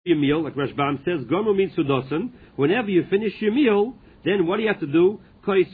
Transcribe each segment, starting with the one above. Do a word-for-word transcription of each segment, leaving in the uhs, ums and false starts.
your meal, like Rashbam says, Gomer means Sudosan. Whenever you finish your meal, then what do you have to do? First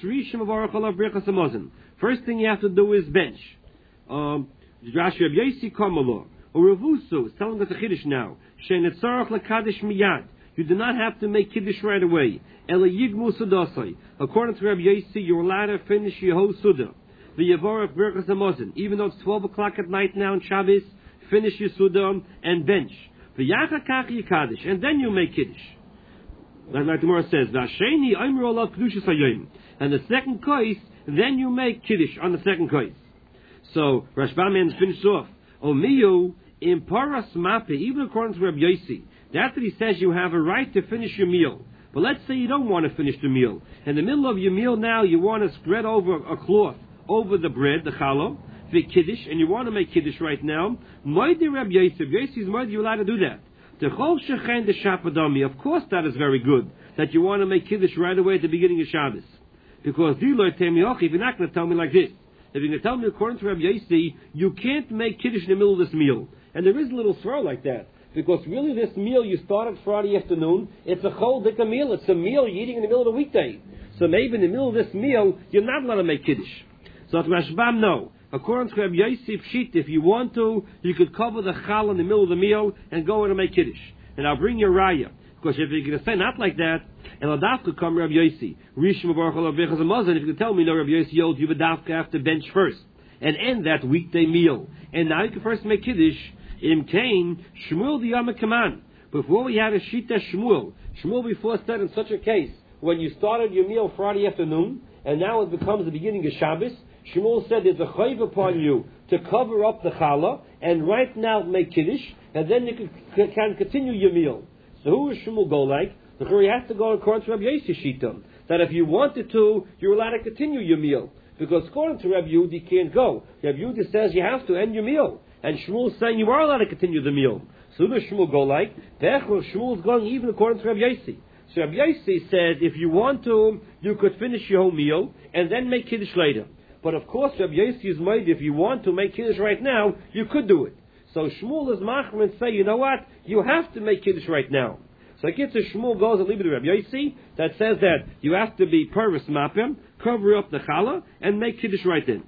thing you have to do is bench. Um, Rashi Rabbi Yosi Kamala or Ravusu is telling us a Kiddush now. Shenetzarach lekadish miyad. You do not have to make Kiddush right away. Ela yigmu sudasai. According to Rabbi Yosi, you're allowed to finish your whole Suda. The Yavorach Birchas Hamazon. Even though it's twelve o'clock at night now in Shabbos, finish your Suda and bench. The Yachakach Yikadish. And then you make Kiddush. Like the Gemara says, Vasheni Omer Olav Kedushas Hayoim. And the second kais, then you make Kiddush on the second kais. So Rashbam finishes off. Omiyu in Paras Mape, even according to Rabbi Yosi, that's what he says you have a right to finish your meal. But let's say you don't want to finish the meal. In the middle of your meal now, you want to spread over a cloth over the bread, the challah, the Kiddush, and you want to make Kiddush right now. Moedi Rabbi Yosi, Yosi is moedi, you're allowed to do that. The Chol Shechen the Shapadami, of course that is very good, that you want to make Kiddush right away at the beginning of Shabbos. Because if you're not going to tell me like this, if you're going to tell me according to Rabbi Yosi, you can't make Kiddush in the middle of this meal. And there is a little throw like that. Because really this meal you started Friday afternoon, it's a whole dikka meal. It's a meal you're eating in the middle of the weekday. So maybe in the middle of this meal, you're not allowed to make Kiddush. So at Rashbam, no. According to Rabbi Yosi Pshit, if you want to, you could cover the chal in the middle of the meal and go in and make Kiddush. And I'll bring you a raya. Because if you're going to say not like that, and Adaf could come Rabbi Yosi. Rishma Baruch Allah Bechaz Hamazon, if you could tell me, no, Rabbi Yosi yelled, you would have to bench first. And end that weekday meal. And now you can first make Kiddush. Im Kain, Shmuel the Yom Kaman. Before we had a Shita Shmuel, Shmuel before said in such a case, when you started your meal Friday afternoon, and now it becomes the beginning of Shabbos, Shmuel said there's a chayv upon you to cover up the challah, and right now make Kiddush, and then you can, can continue your meal. So who is Shmuel go like? The Churi has to go according to Rabbi Yosi Shita, that if you wanted to, you're allowed to continue your meal. Because according to Rabbi Yehudi, you can't go. Rabbi Yehudi says you have to end your meal. And Shmuel is saying you are allowed to continue the meal. So who does Shmuel go like? Shmuel is going even according to Rabbi Yosi. So Rabbi Yosi said if you want to, you could finish your whole meal and then make Kiddush later. But of course Rabbi Yosi is made if you want to make Kiddush right now, you could do it. So Shmuel is machmer and say, you know what? You have to make Kiddush right now. So it gets to Shmuel goes and leave it to Rabbi Yosi that says that you have to be paris mapim, cover up the challah, and make Kiddush right then.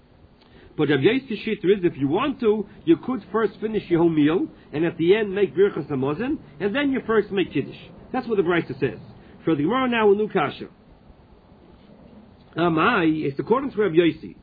But Rabbi Yosi Shita is, if you want to, you could first finish your whole meal, and at the end make Birchas Hamazon, and then you first make Kiddush. That's what the Brisa says. For the Gemara now, a new kasha. Amai, it's according to Rabbi Yosi.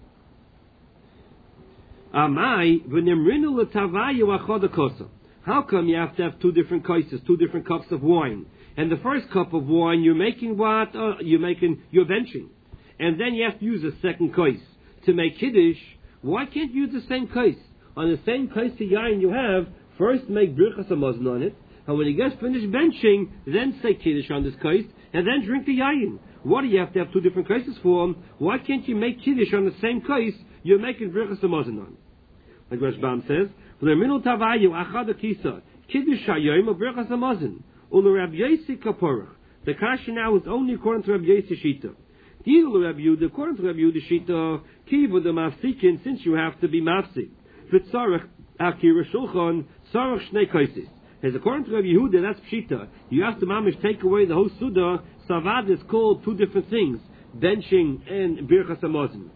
Amai, v'nemrinu l'tavayu achad kosa. How come you have to have two different kaises, two different cups of wine? And the first cup of wine, you're making what? Uh, you're making, you're benching. And then you have to use a second kais. To make Kiddush, why can't you use the same kais? On the same kais of yain you have, first make Birchas Hamazon on it, and when you get finished benching, then say Kiddush on this kais, and then drink the yain. What do you have to have two different kaises for? Why can't you make Kiddush on the same kais you're making Birchas Hamazon on? Like Rashbam says, V'leminu tavayu achad akisa, Kiddush hayoim of Birchas Hamazon, ulu Rabbi Yosi kaporach. The kasha now is only according to Rabbi Yosi Shita. According to Rabbi Yehuda Shita, kivu the mafsikin, since you have to be mafsik. V'tzarech akira shulchan tzarech shnei kaisis. As according to Rabbi Yehuda, that's pshita. You have to mamish take away the whole suda. Savad is called two different things: benching and birchas hamazon.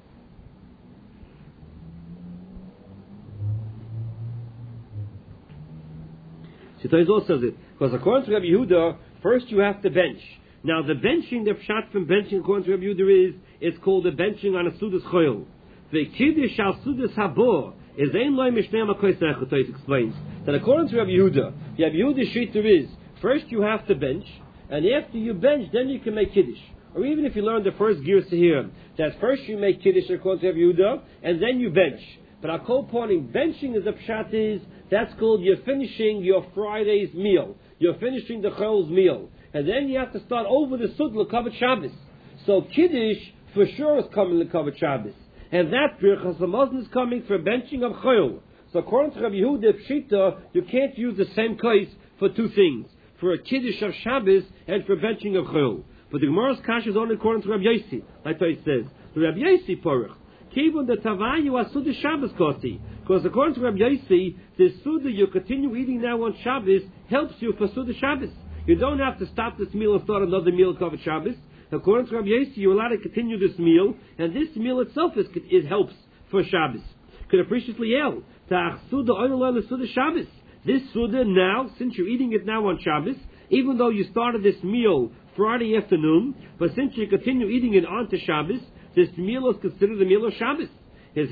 Shita also says it because according to Rabbi Yehuda, first you have to bench. Now the benching, the pshat from benching according to Rabbi Yehuda is, it's called the benching on a sudas choil. The kiddush al sudas habor is ein loy mishnei makoisach. It explains that according to Rabbi Yehuda, the Rabbi Yehuda shita is, first you have to bench, and after you bench, then you can make kiddush. Or even if you learn the first girsa here, that first you make kiddush according to Rabbi Yehuda, and then you bench. But our call pointing benching as a pshat is, that's called you're finishing your Friday's meal. You're finishing the chol's meal. And then you have to start over the sud l'kavet Shabbos. So Kiddush for sure is coming l'kavet Shabbos. And that Birchas Hamazon is coming for benching of chol. So according to Rabbi Yehuda Pshita, you can't use the same kais for two things. For a Kiddush of Shabbos and for benching of chol. But the Gemara's kasha is only according to Rabbi Yosi. Like it says. The Rabbi Yosi porach. Kivon the Tavayu Asudah Shabbos kosi. Because according to Rabbi Yosi, the Suda you continue eating now on Shabbos helps you for Suda Shabbos. You don't have to stop this meal and start another meal covered Shabbos. According to Rabbi Yossi, you're allowed to continue this meal, and this meal itself is, it helps for Shabbos. Could appreciably yell, Suda Shabbos. This Suda now, since you're eating it now on Shabbos, even though you started this meal Friday afternoon, but since you continue eating it on to Shabbos, this meal is considered a meal of Shabbos. That's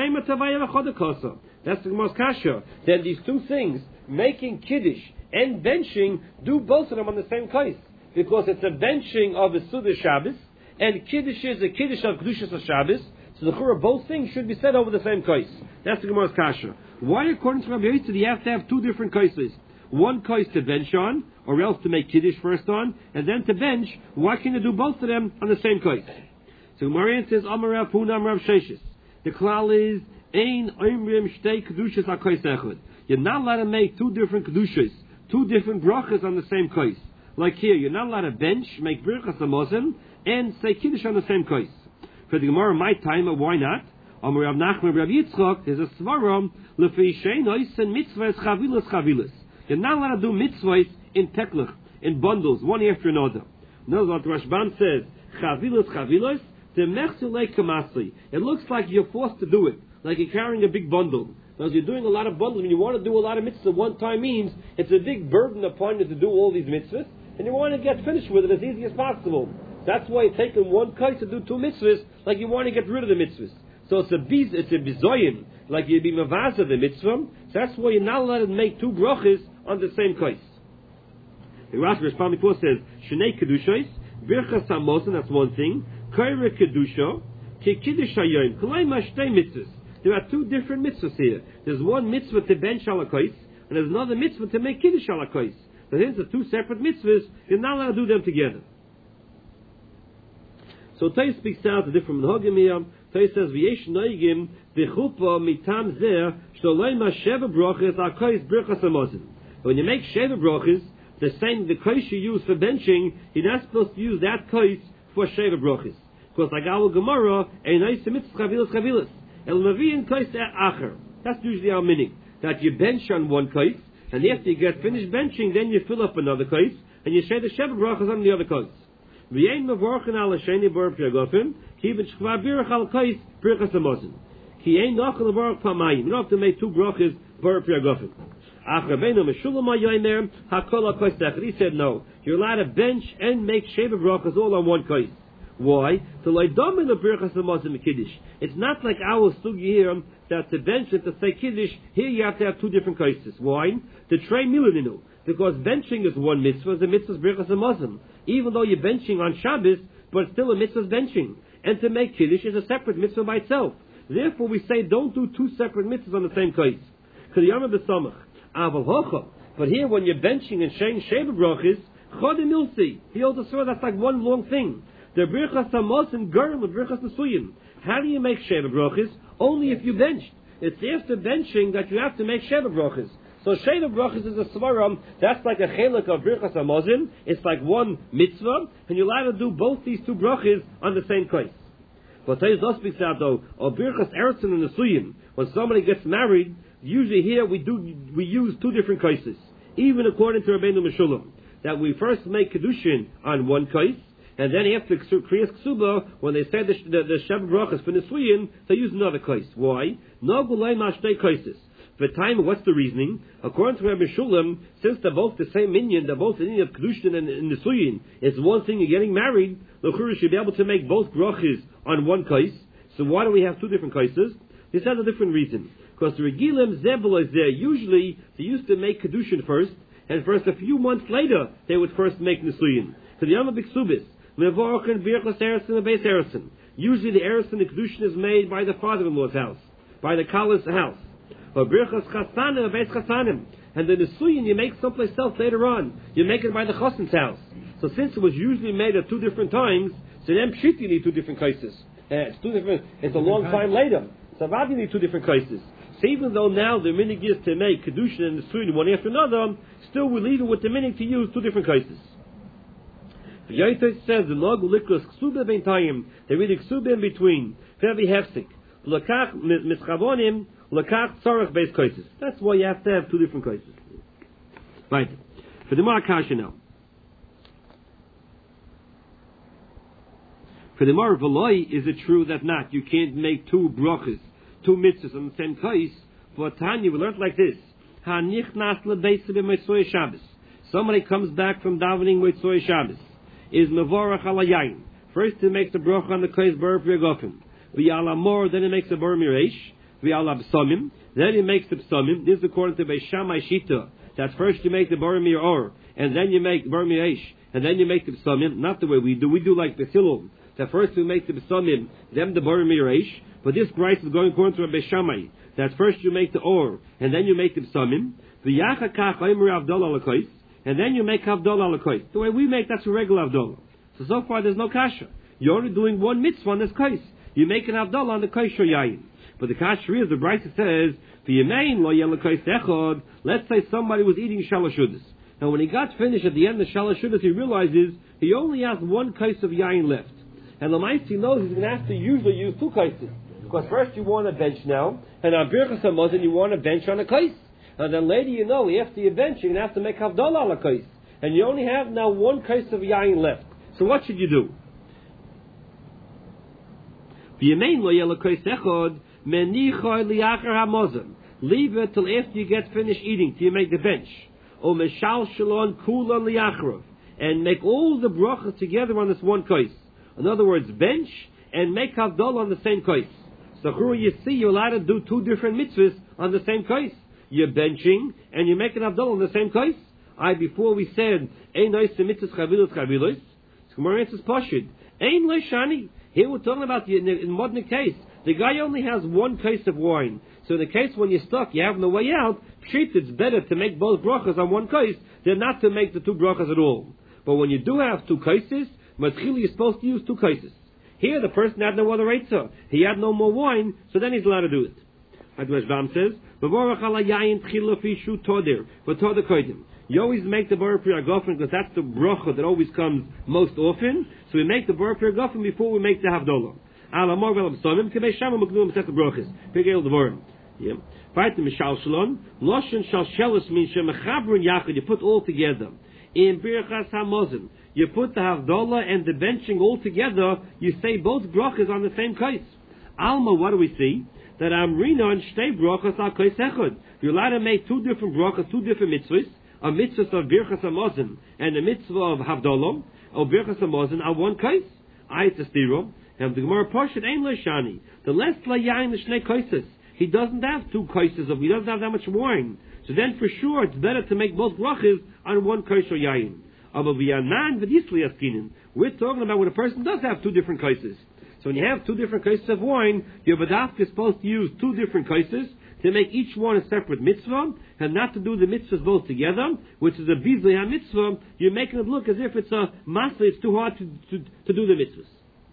the Gemara's kasha. Then these two things, making Kiddush and benching, do both of them on the same case. Because it's a benching of a Suda Shabbos, and Kiddush is a Kiddush of Kedushas of Shabbos, so the Chura, both things should be said over the same case. That's the Gemara's kasha. Why, according to Rabbi Yossi, do you have to have two different cases? One case to bench on, or else to make Kiddush first on, and then to bench. Why can't you do both of them on the same case? So Marian says, Amar Rav Huna Rav Sheshis. The klal is, Ein Oimrim Shtei Kedushas HaKais Echad. You're not allowed to make two different Kedushas, two different brachas on the same case. Like here, you're not allowed to bench, make Birchas HaMazon, and say Kiddush on the same case. For the Gemara, my time, why not? Amar Rav Nachman Rav Yitzchak, there's a svaram, Lefi Shein Oisen Mitzvahs Chavilas Chavilas. You're not allowed to do mitzvahs in teklach, in bundles, one after another. Notice what Rashban says, Chavilas Chavilas, it looks like you're forced to do it, like you're carrying a big bundle. Now, you're doing a lot of bundles, when you want to do a lot of mitzvahs at one time means it's a big burden upon you to do all these mitzvahs, and you want to get finished with it as easy as possible. That's why you're taking one kite to do two mitzvahs, like you want to get rid of the mitzvahs. So it's a biz, it's a bizoyin, like you'd be mavaz of the mitzvah. So that's why you're not allowed to make two brachas on the same kite. The Rashi Rashbam before says, Shnei Kedushos, Birchas HaMazon, that's one thing. Kaira Kedusha, Ki Kiddush Hayom, Kalayma Shtei mitzvahs. There are two different mitzvahs here. There's one mitzvah to bench halakos, and there's another mitzvah to make Kiddush halakos. But hence the two separate mitzvahs, you're not allowed to do them together. So Tay speaks out the different minhagim here. Tay says, V'yesh noigim v'chupa mitam zeh shlolayma sheva brachas hakos birchas hamazon. When you make sheva brachas, the same the kos you use for benching, you're not supposed to use that kos for sheva brachas. Because like our Gemara, a nice mitzvah chavilas chavilas. El Naviin kais acher. That's usually our meaning. That you bench on one kais, and after you get finished benching, then you fill up another kais, and you say the sheva brachas on the other kais. V'yein mevorchen al hasheni bar piragofim, ki b'shchva birach al kais birchas hamazon. Ki ein nachal levarach pamayim. You don't have to make two brachas bar piragofim. Ach Rabbeinu Meshulam hayomer hakol al kais techad. He said no. You're allowed to bench and make sheva brachas all on one kais. Why? To leidamin the birchas hamazon kiddush. It's not like our sugi here that to bench it to say kiddush. Here you have to have two different cases. Why? To train milaninu. Because benching is one mitzvah, the mitzvah is birchas hamazon. Even though you're benching on Shabbos, but still a mitzvah is benching. And to make kiddush is a separate mitzvah by itself. Therefore, we say don't do two separate mitzvahs on the same case. But here, when you're benching and saying sheva brachas, chodim milsi. He also saw that's like one long thing. The birchas hamazon garm with birchas nesuyim. How do you make sheva brachas? Only if you benched. It's after benching that you have to make sheva brachas. So sheva brachas is a svaram. That's like a chelik of birchas hamazon. It's like one mitzvah, and you're allowed to do both these two brachas on the same case. But Tayz does speaks out though of birchas eretzin and nesuyim. When somebody gets married, usually here we do we use two different cases. Even according to Rabbeinu Meshulam, that we first make kedushin on one case. And then after Kriyas Ksuba, when they say the, the, the Sheva Brachas for Nisuyim, they use another case. Why? No gulay mashtei cases. For time, what's the reasoning? According to Rabbi Shulam, since they're both the same minyan, they're both the minyan of Kedushin and, and Nisuyim, it's one thing you're getting married, the Chura should be able to make both brachas on one case. So why do we have two different cases? This has a different reason. Because the Regilim Zebul is there. Usually, they used to make Kedushin first, and first a few months later, they would first make Nisuyim. So the Yama B'Ksubis, Usually the eretz and the kedushin is made by the father-in-law's house, by the kala's house. And the nesuyin you make someplace else later on. You make it by the chassan's house. So since it was usually made at two different times, so then pshit you need two different cases. Uh, it's two different. It's a long time later. So why do you need two different cases? So even though now the minig is to make kedushin and nesuyin one after another, still we leave it with the minig to use two different cases. The Yaitah says the log likros ksuba beintayim. They read ksuba in between. Very hefsik. Lakach mischavonim. Lakach tzarach base cases. That's why you have to have two different cases. Right. For the Markasha now. For the Mar V'loi, is it true that not? You can't make two brachas, two mitzvahs on the same kais. For Tanya, we learned like this. Hanichnas lebeisa b'Motzei Shabbos. Somebody comes back from davening Motzei Shabbos. Is mevorach ala yain. First he makes a bracha on the kais bar priyagofen. V'yala mor, then he makes a bar mireish. V'yala b'samim, then he makes the b'samim. This is according to Beis Shammai Shita. That first you make the bar mir or, and then you make bar mireish, and then you make the b'samim. Not the way we do. We do like the Hillel. That first we make the b'samim, then the bar mireish. But this price is going according to Beis Shammai. That first you make the or, and then you make the b'samim. V'yachakach oimer avdol alakos, and then you make avdol alakos. The way we make, that's a regular avdol. So so far there's no kasha. You're only doing one mitzvah on this kais. You make an avdol on the kais or yayin. But the kasha is, the Brisa says, v'yemein lo yel kais echad. Let's say somebody was eating shalashudas. Now when he got finished at the end of shalashudas, he realizes he only has one kais of yayin left. And the Lamais, he knows he's going to have to usually use two kaises. Because first you want a bench now, and on Birchas HaMazon you want a bench on a kais. And then later you know, after you bench, you're going to have to make Havdalah on a kais. And you only have now one kais of yayin left. So what should you do? Leave it till after you get finished eating, till you make the bench. And make all the brachas together on this one kais. In other words, bench and make Havdalah on the same kais. So you see, you're allowed to do two different mitzvahs on the same kais. You're benching and you're making Havdalah on the same kais. I before we said, Ein nois mitzvahs chavilos chavilos. Gemara answers pashid. Ein leishani. Here we're talking about the, in the in modern case. The guy only has one case of wine. So in the case when you're stuck, you have no way out. Pshit, it's better to make both brachas on one case than not to make the two brachas at all. But when you do have two cases, matchili you're supposed to use two cases. Here the person had no other reitzah. He had no more wine, so then he's allowed to do it. Advash Bam says, you always make the bar priyagofen because that's the bracha that always comes most often. So we make the bar priyagofen before we make the havdalah. Ala mor velam sonim kebei shama muknum set the brachas. Pigel the vorim. Yeah. Fight the mishal shalom. Loshen shal shelos means shemachabrin yachid. You put all together. In Birchas HaMazon, you put the havdalah and the benching all together. You say both brachas on the same kais. Alma, what do we see? That Amrina and Shtei brachas al kais echad. You're allowed to make two different brachas, two different mitzvahs. A mitzvah of Birchas HaMazon and a mitzvah of Havdalah or Birchas HaMazon are one kais. Ayat Estiro. And the Gemara Pashat Ein Leishani. The less layayin the Shnei kaises. He doesn't have two kaises of. He doesn't have that much wine. So then for sure it's better to make both brachas on one kais or yayin. We're talking about when a person does have two different kaises. So when you have two different kaises of wine, your badaf is supposed to use two different kaises to make each one a separate mitzvah, and not to do the mitzvahs both together, which is a bizli ha-mitzvah. You're making it look as if it's a masa, it's too hard to, to, to do the mitzvahs.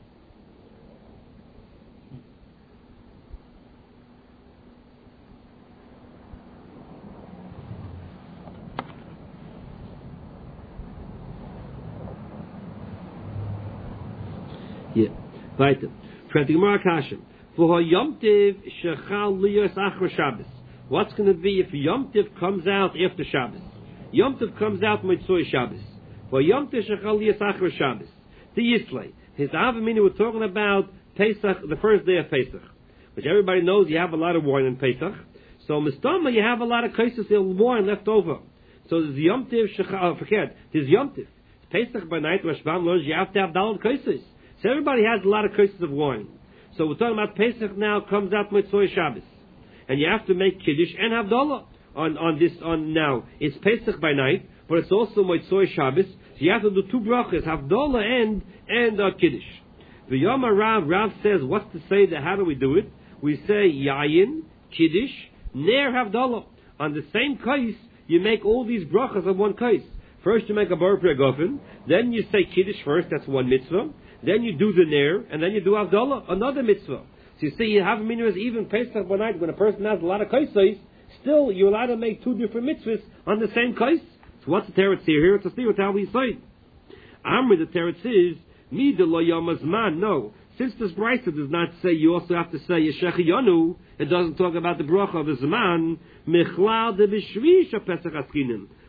Yeah. Weiter. Fragt die Gemara Kashem. For Yom Tiv shechal liyos achra Shabbos. What's going to be if Yom Tiv comes out after Shabbos? Yom Tiv comes out Motzei Shabbos. For Yom Tiv shechal liyos achra Shabbos. The Yislay. His Avamina, we're talking about Pesach, the first day of Pesach, which everybody knows you have a lot of wine in Pesach. So Mistama, you have a lot of cases of wine left over. So there's Yom Tiv shechal. Forget. There's Yom Tiv. Pesach by night. Rashbam learns you have to have daled cases. So everybody has a lot of cases of wine. So we're talking about Pesach now comes out Motzei Shabbos, and you have to make Kiddush and Havdalah on on this on now. It's Pesach by night, but it's also Motzei Shabbos. So you have to do two brachas, Havdalah and and uh, Kiddush. The Yom Rav Rav says, what's to say that? How do we do it? We say Yayin, Kiddush, Ner Havdalah. On the same kais, you make all these brachas on one kais. First you make a bar priyagofen, then you say Kiddush first. That's one mitzvah. Then you do the Ner, and then you do Havdalah, another mitzvah. So you see, you have mitzvahs even Pesach by night when a person has a lot of kaisais, still you're allowed to make two different mitzvahs on the same kais. So what's the teretz here? Here it's a steer how we say. Amri, the teretz is, Mi de lo yamazman. No. Since this Brisa does not say you also have to say Yeshech Yonu, it doesn't talk about the bracha of the Zman, Michlal de Bishvish Pesach Askinim.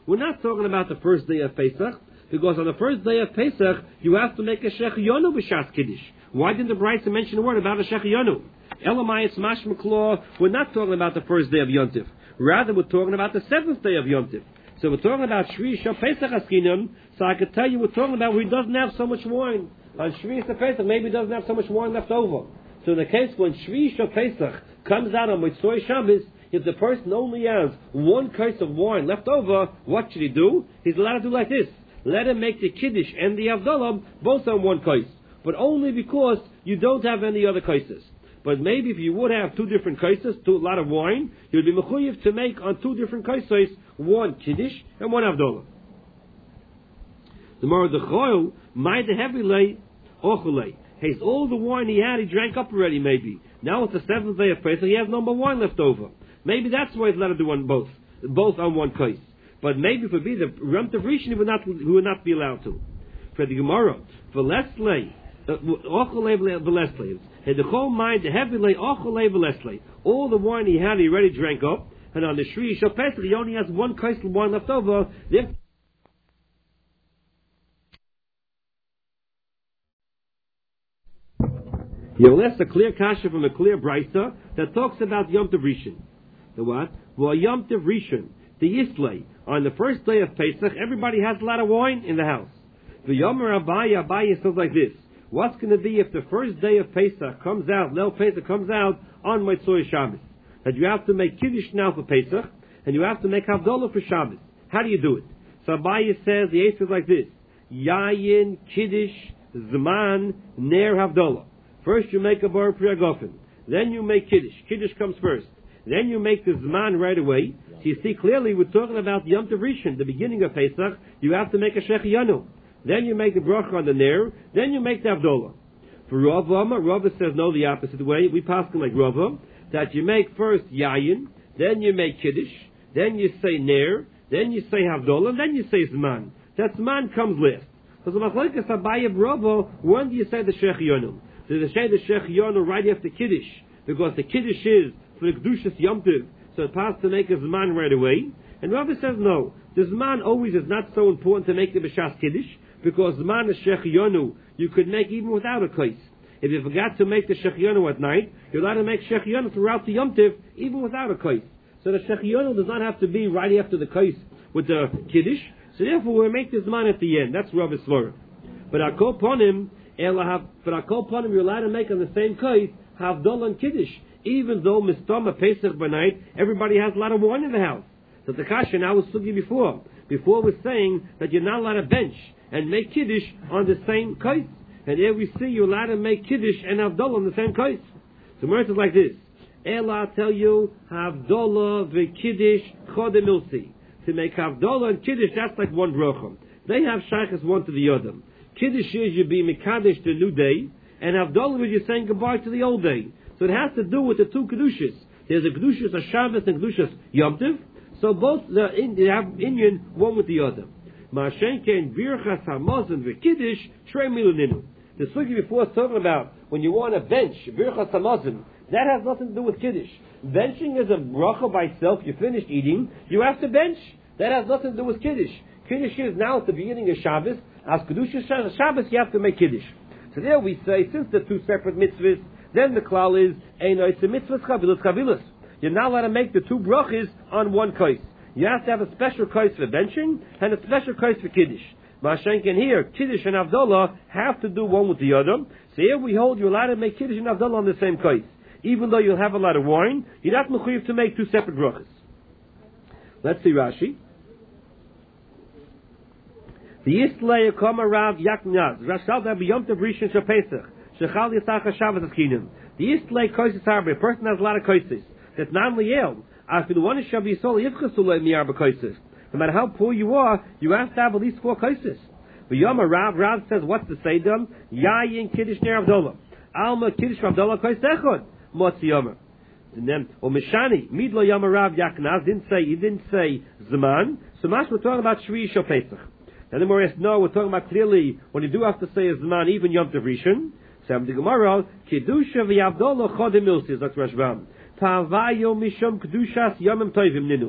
We're not talking about the first day of Pesach, because on the first day of Pesach, you have to make a Shechionu b'Shas Kiddush. Why didn't the Brisa mention a word about a Shechionu? Elamai, it's mashma klor. We're not talking about the first day of Yom Tov. Rather, we're talking about the seventh day of Yom Tov. So we're talking about Shvi Shal Pesach Askinim. So I could tell you we're talking about where he doesn't have so much wine. On Shvi Shal Pesach, maybe he doesn't have so much wine left over. So in the case when Shvi Shal Pesach comes out on Motzoi Shabbos, if the person only has one case of wine left over, what should he do? He's allowed to do like this. Let him make the Kiddush and the Avdollah both on one case. But only because you don't have any other cases. But maybe if you would have two different cases, two, a lot of wine, you'd be mechuyev to make on two different cases, one Kiddush and one Avdollah. The more the choil, my the heavy lay, ochulei. He's all the wine he had, he drank up already maybe. Now it's the seventh day of Pesach, he has no more wine left over. Maybe that's why he's allowed to do on both, both on one case. But maybe if it be the Ram Tavrishin, he would not, he would not be allowed to. For the Gemara, for Leslie, ochulei v'leslei. And the whole mind, the heavy lay, ochulei v'leslei. All the wine he had, he already drank up. And on the Shri Shal Pesach, he only has one case of wine left over. Therefore, Yoles a clear kasha from a clear brisa that talks about Yom Tov Rishon. The what? Well, Yom Tov Rishon, the Yislei. On the first day of Pesach, everybody has a lot of wine in the house. The Yomer Abaya, Abaya says like this. What's going to be if the first day of Pesach comes out, Leil Pesach comes out on Motzoi Shabbos? That you have to make Kiddush now for Pesach, and you have to make Havdalah for Shabbos. How do you do it? So Abaya says, the answer is like this. Yayin, Kiddush, Zman, Ner Havdalah. First you make a bar priyagofen. Then you make Kiddush. Kiddush comes first. Then you make the Zman right away. So you see clearly we're talking about Yom Tov Rishon, the beginning of Pesach. You have to make a Shechianu. Then you make the bracha on the Ner. Then you make the Avdollah. For Rava, Rava says no, the opposite way. We pass like Rava, that you make first Yayin, then you make Kiddush, then you say Ner, then you say Havdollah, and then you say Zman. That Zman comes last. Because the Machlokes Abaye of Rava, when do you say the Shechianu? So they say the Shechianu right after Kiddush, because the Kiddush is for the Kedushas Yom Tov, so it passes to make a Zman right away. And Rava says no, the Zman always is not so important to make the B'Shas Kiddush, because Zman is Shechianu, you could make even without a case. If you forgot to make the Shechianu at night, you're allowed to make Shechianu throughout the Yom Tov, even without a case. So the Shechianu does not have to be right after the case with the Kiddush, so therefore we make the Zman at the end. That's Rava's Svara. But Akol Ponim, but Akol Ponim, you're allowed to make on the same case, Havdalah and Kiddush, even though Mistama Pesach by night, everybody has a lot of wine in the house. So the Kasha now was sugi before. Before was saying that you're not allowed to bench and make Kiddush on the same case. And here we see you're allowed to make Kiddush and Havdalah on the same case. So Mertz is like this. Ela, I tell you, Havdalah v'Kiddush chodem ilsi. To make Havdalah and Kiddush, that's like one bracha. They have shaykhs one to the other. Kiddush is you be Mekadesh the new day, and Havdalah is you saying goodbye to the old day. So it has to do with the two Kedushas. There's a Kedushas of Shabbos and Kedushas Yom Tov. So both the, in, they have Inyan one with the other. Ma'ashenken Birchas Hamazon v'Kiddush Shrei Miluninu. The sugi before is talking about when you want to bench Birchas Hamazon. That has nothing to do with Kiddush. Benching is a bracha by itself. You finished eating, you have to bench. That has nothing to do with Kiddush. Kiddush is now at the beginning of Shabbos. As Kedushas Shabbos, you have to make Kiddush. So there we say, since the two separate mitzvahs, then the klal is Eino it's a mitzvah chavilas chavilas. You're not allowed to make the two brachas on one case. You have to have a special case for benching and a special case for Kiddush. Ma'ashenken here, Kiddush and Havdalah have to do one with the other. So here we hold you're allowed to make Kiddush and Havdalah on the same case. Even though you'll have a lot of wine, you're not mechuyev to make two separate brachas. Let's see Rashi. The Yislei Kama Rav Yaknaz Rashal Dabi Yom Tov Rishon Shapesach Shechal Yisach Shabbos Askinim. The Yislei Koises Harbe. A person has a lot of koises. That's non liyel. After the one is Shav Yisol Yivchasulei Miyarba koises. No matter how poor you are, you have to have at least four koises. The Yom Rav Rav says, what's the Seidam? Yayin Kiddush Ner Avdollah. Alma Kiddush Avdollah Kois Echad. Motzi Yomer. And then, or Mishani, Midlo Yom Rav Yaknaz didn't say, he didn't say Zman. So much we're talking about Shvi Shal Pesach. And then we're no, we're talking about clearly when you do have to say a Zman, even Yom Tov Rishon. So the Gemara, Kiddusha v'Avdollah Chodem Ilsis. That's Rashbam. Ta'avayo mishum kedushas yomim tovim ninu.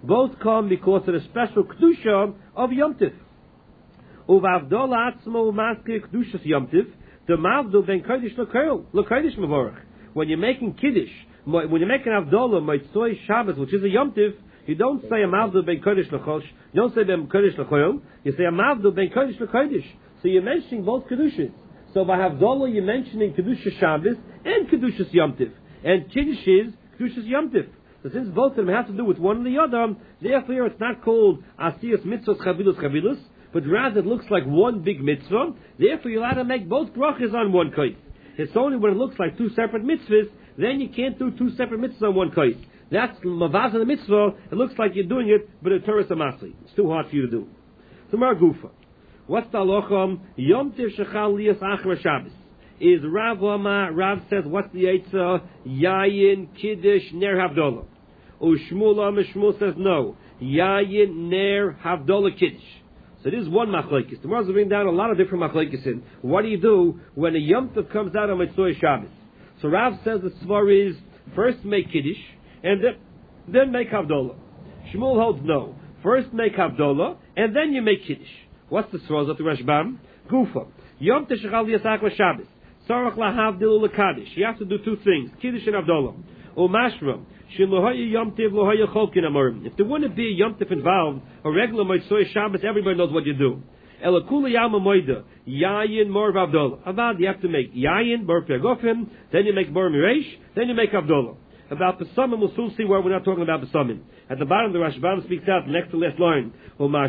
Both come because of the special kedusha of Yom Tif. Uvavdol atzmo umaskir kedushas Yom Tif. The mavdol ben kodesh lekoil lekodesh mevorach. When you're making kiddush, when you're making avdola motzoi Shabbos, which is a Yom Tif, you don't say a mavdol ben kodesh lechosh. You don't say ben kodesh lekoil. You say a mavdol ben kodesh lekodesh. So you're mentioning both kedushas. So by havdola you're mentioning kedushas Shabbos and kedushas Yom Tif, and kiddush is kedushas Yom Tif. So since both of them have to do with one or the other, therefore it's not called asiyas mitzvos chavilus chavilus, but rather it looks like one big mitzvah. Therefore you're allowed to make both brachas on one kite. It's only when it looks like two separate mitzvahs, then you can't do two separate mitzvahs on one kite. That's mavaz the mitzvah. It looks like you're doing it, but it's Torah Samasi. It's too hard for you to do. So Mar Gufa. What's the halacham? Yom Tiv shechal liyas achar Shabbos. Is Rav Lama, Rav says, what's the eitzah? Yayin, Kiddush, Ner Havdolah. Ushmul Lama, Shmuel says, no. Yayin, Ner Havdolah, Kiddush. So this is one machlekes. The Gemara will bring down a lot of different machlekes in. What do you do when a Yom Tov comes out on Mitzvah Shabbos? So Rav says the svar is first make Kiddush and then, then make Havdolah. Shmuel holds no. First make Havdolah and then you make Kiddush. What's the svar of the Rashbam? Gufa. Yom Tov shechal liyas Shabbos. Sarach lahavdil lekadish. You have to do two things: Kiddush and Havdolah. O mashram. If there wouldn't be a Yom Tif involved, a regular Motzei Shabbos, everybody knows what you do. Elakula Yama Moida, Yayin Mor Avdolah. About you have to make Yayin Mor Pegofim, then you make Mor Miresh, then you make Avdolah. About the Summon, we'll soon see where we're not talking about the Summon. At the bottom, the Rashbam speaks out next to last line. Why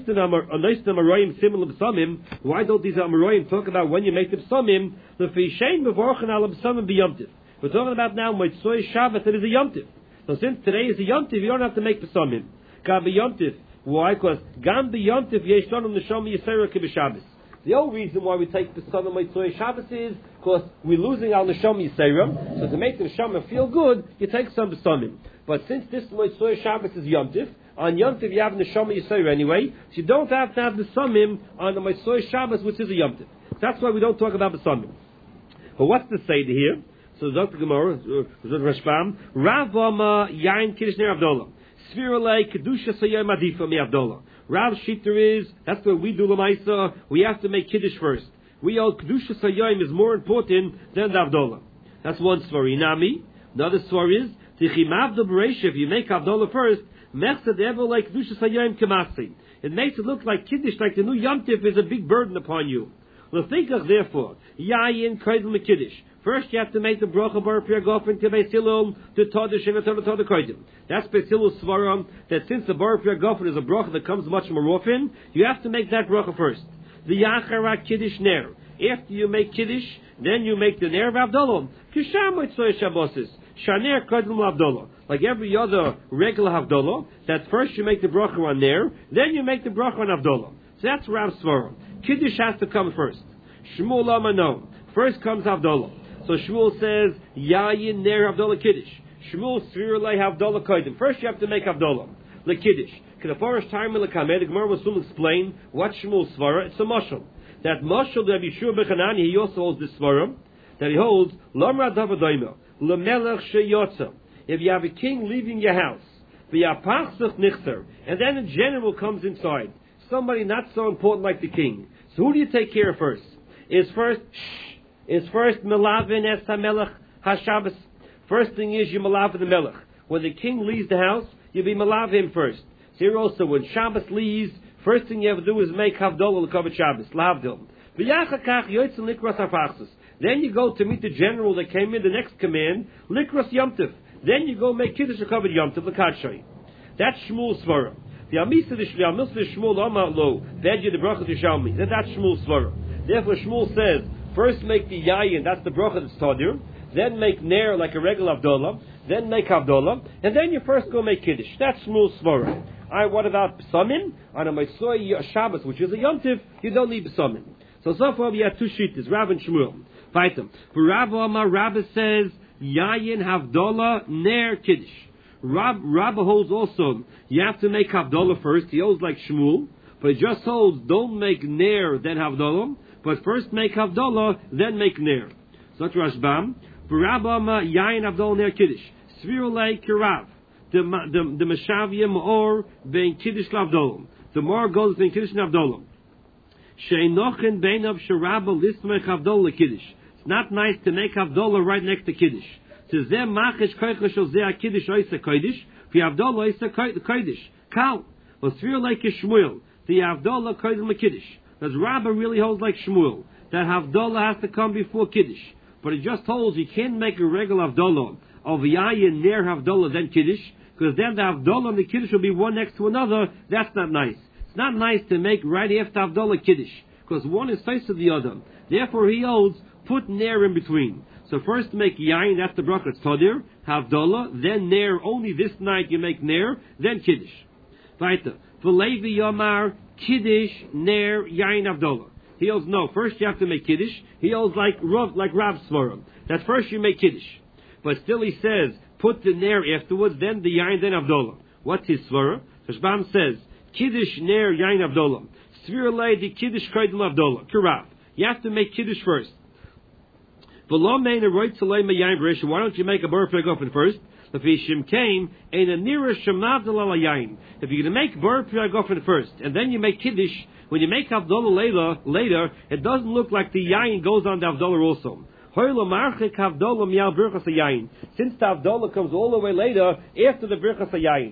don't these Amoroim talk about when you make the Psamim? The Fishain Bevorchen Al Psamim B'Yom We're talking about now Motzei Shabbos. It is a Yom Tif. So since today is a Yom Tif, you don't have to make Psamim. Gam B'Yom Tif. Why? Because Gam B'Yom Tif Yesh Lanum Neshama Yisera K'B'Shabbos. The whole reason why we take the Psamim Motzei Shabbos is because we're losing our Neshama Yisera. So to make the Neshama feel good, you take some Psamim. But since this Motzei Shabbos is Yom Tif, on Yom Tif you have Neshama Yisera anyway, so you don't have to have the Psamim on the Motzei Shabbos, which is a Yom Tif. That's why we don't talk about the Psamim. But what's the Seder here? So Doctor Gemara, Rashbam, Rav Ama Yain Kiddush Ner Avdolah, Sviralei Kedusha Sayim Adifa Mi Avdolah. Rav Shiter is that's what we do Lamaisa. We have to make Kiddush first. We hold Kedusha Sayim is more important than the Avdolah. That's one svar. Inami. Another svar is Tichim Avdol Bereisha. If you make Avdolah first, Mechsad Evo like Kedusha Sayim Kamasi. It makes it look like Kiddush, like the new Yom Tif is a big burden upon you. L'fikach therefore Yayin Kaidel Mekiddush. First, you have to make the bracha bar priyagofen to Beisilum to Todesh and to Todesh Koidim. That's Beisilum Svaram, that since the bar priyagofen is a bracha that comes much more often, you have to make that bracha first. The Yachara Kiddush Ner. After you make Kiddush, then you make the Ner of Avdolom. Kisham Motzei Shabbosis. Shaner Koidim Avdolah. Like every other regular Avdolah, that first you make the bracha on Ner, then you make the bracha on Avdolah. So that's Rav Svaram. Kiddush has to come first. Shmuel Amano. First comes Avdolah. So Shmuel says, Yayin Ner Havdolah Kiddush. Shmuel Sviralei Havdolah Koidim. First you have to make Havdolah. Le Kiddush. Kedafarish time in the Kamed, the Gemara will soon explain what Shmuel Svara. It's a mashal. That mashal that Yeshua Bechanani, he also holds this Svara, that he holds, Lamra Davadoima, Lemelech Sheyotza. If you have a king leaving your house, V'yapachsach Nichter, and then a general comes inside, somebody not so important like the king. So who do you take care of first? Is first, shh, is first Melavin es HaMelech HaShabbos. First thing is you Melavin the Melech. When the king leaves the house, you be Melav him first. So here also, when Shabbos leaves, first thing you have to do is make Havdolah L'Kavod Shabbos, L'Havdil. V'yachakach yoytzen Likras HaFachsus. Then you go to meet the general that came in, the next command, Likras Yom Tif. Then you go make Kiddush L'Kavod Yom Tif, L'Kadshay. That's Shmuel Svara. The Amisa the Shmuel, the Shmuel Amar Lo, V'edya the Bracha T'Shalmi. That's Shmuel Svara. Therefore Shmuel says, first make the Yayin, that's the bracha that's Tadir. Then make Ner like a regular Avdolah. Then make Havdolah. And then you first go make Kiddush. That's Shmuel Svara. Alright, what about Psamim? On a Motzei Shabbos, which is a Yom Tif, you don't need Psamim. So so far we have two shittas, Rav and Shmuel. Fight them. For Rav Amar, Rabbi says, Yayin Havdolah Ner Kiddush. Rab, Rabbi holds also, you have to make Havdolah first. He holds like Shmuel. But he just holds, don't make Ner, then Havdolah. But first make Havdolah, then make Ner. So that's Rashbam. Barabama Yain Havdolah Ner Kiddush. Svirulei Kirav. the the the Meshavia Maor bein Kiddush Lavdolam. The Maor goes between Kiddush and Avdolam. Sheinochen bein of Sharaba Lismech Avdolah Kiddush. It's not nice to make Avdolah right next to Kiddush. To zeh machish koicha shel zeh Kiddush oisa Kodesh. For Avdolah oisa Kodesh. Kal. Osfir like Shmuel. The Avdolah Kodesh Kiddush. Does Rabbah really holds like Shmuel that Havdolah has to come before Kiddush? But it just holds you can't make a regular Havdolah of Yayin near Havdolah then Kiddush, because then the Havdolah and the Kiddush will be one next to another. That's not nice. It's not nice to make right after Havdolah Kiddush, because one is face of the other. Therefore he holds put Ner in between. So first make Yayin, that's the bracha Tzodir, Havdolah, then Ner, only this night you make Ner, then Kiddush. Weiter. V'levi Yomar Kiddush Ner Yayin Havdolah. He holds no. First you have to make Kiddush. He holds like Rav, like Rav Svarim. That first you make Kiddush. But still he says, put the Ner afterwards, then the Yain, then Avdolah. What's his Svara? Rashbam says, Kiddush Ner Yain Avdolah. Svir lay the Kiddush Koydem Avdolah. Kirav. You have to make Kiddush first. V'lo mein a roit tzalei me'yayin b'resh. Why don't you make a bar priagofen first? If Yishim came, ein a nearer shemavdal al yayin. If you're going to make bar priagofen first, and then you make Kiddush, when you make Avdolah later, later, it doesn't look like the yayin goes on the Avdolah also. Since the Avdolah comes all the way later, after the Birchas HaYayin.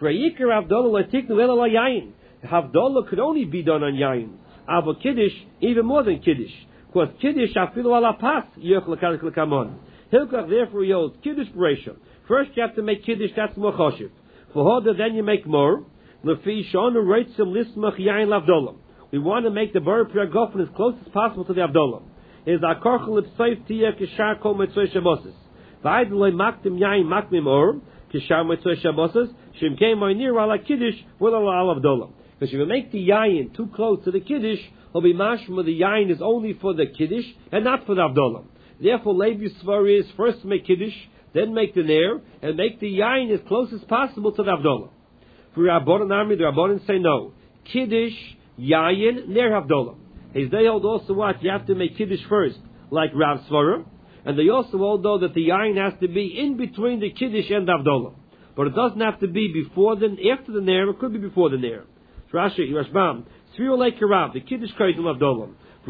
Havdolah could only be done on Yayin. But Kiddush, even more than Kiddush. Because Kiddush, afilu ala pas, yoch l'kamon. Hilkach, therefore, he holds Kiddush Bereisha. First you have to make Kiddush, that's more choshev. For Hoda, then you make more. Lefi shonu reitzim lismach Yayin l'Avdolah. We want to make the Bar Priagofen as close as possible to the Avdolah. Is a korchel ipsoif tia kishar kol mitzvah shabosas. V'aydoloi maktim yayin makmim or kishar mitzvah shabosas. Shim came my near ala kiddush with ala Avdolah. Because if you make the yayin too close to the kiddush, will be mashma the yayin is only for the kiddush and not for the Avdolah. Therefore, Levi Svar is first make kiddush, then make the ner, and make the yayin as close as possible to the Avdolah. For Rabbanan Army, the Rabbanan say no. Kiddush, yayin, ner Avdolah. Is they hold also what? You have to make Kiddush first, like Rav Svara. And they also hold though that the Yain has to be in between the Kiddush and the Avdolah. But it doesn't have to be before the, after the Ner, it could be before the Ner. Rashi, Rashbam, Sfir Lei Karav, the Kiddush Koydem Avdolah.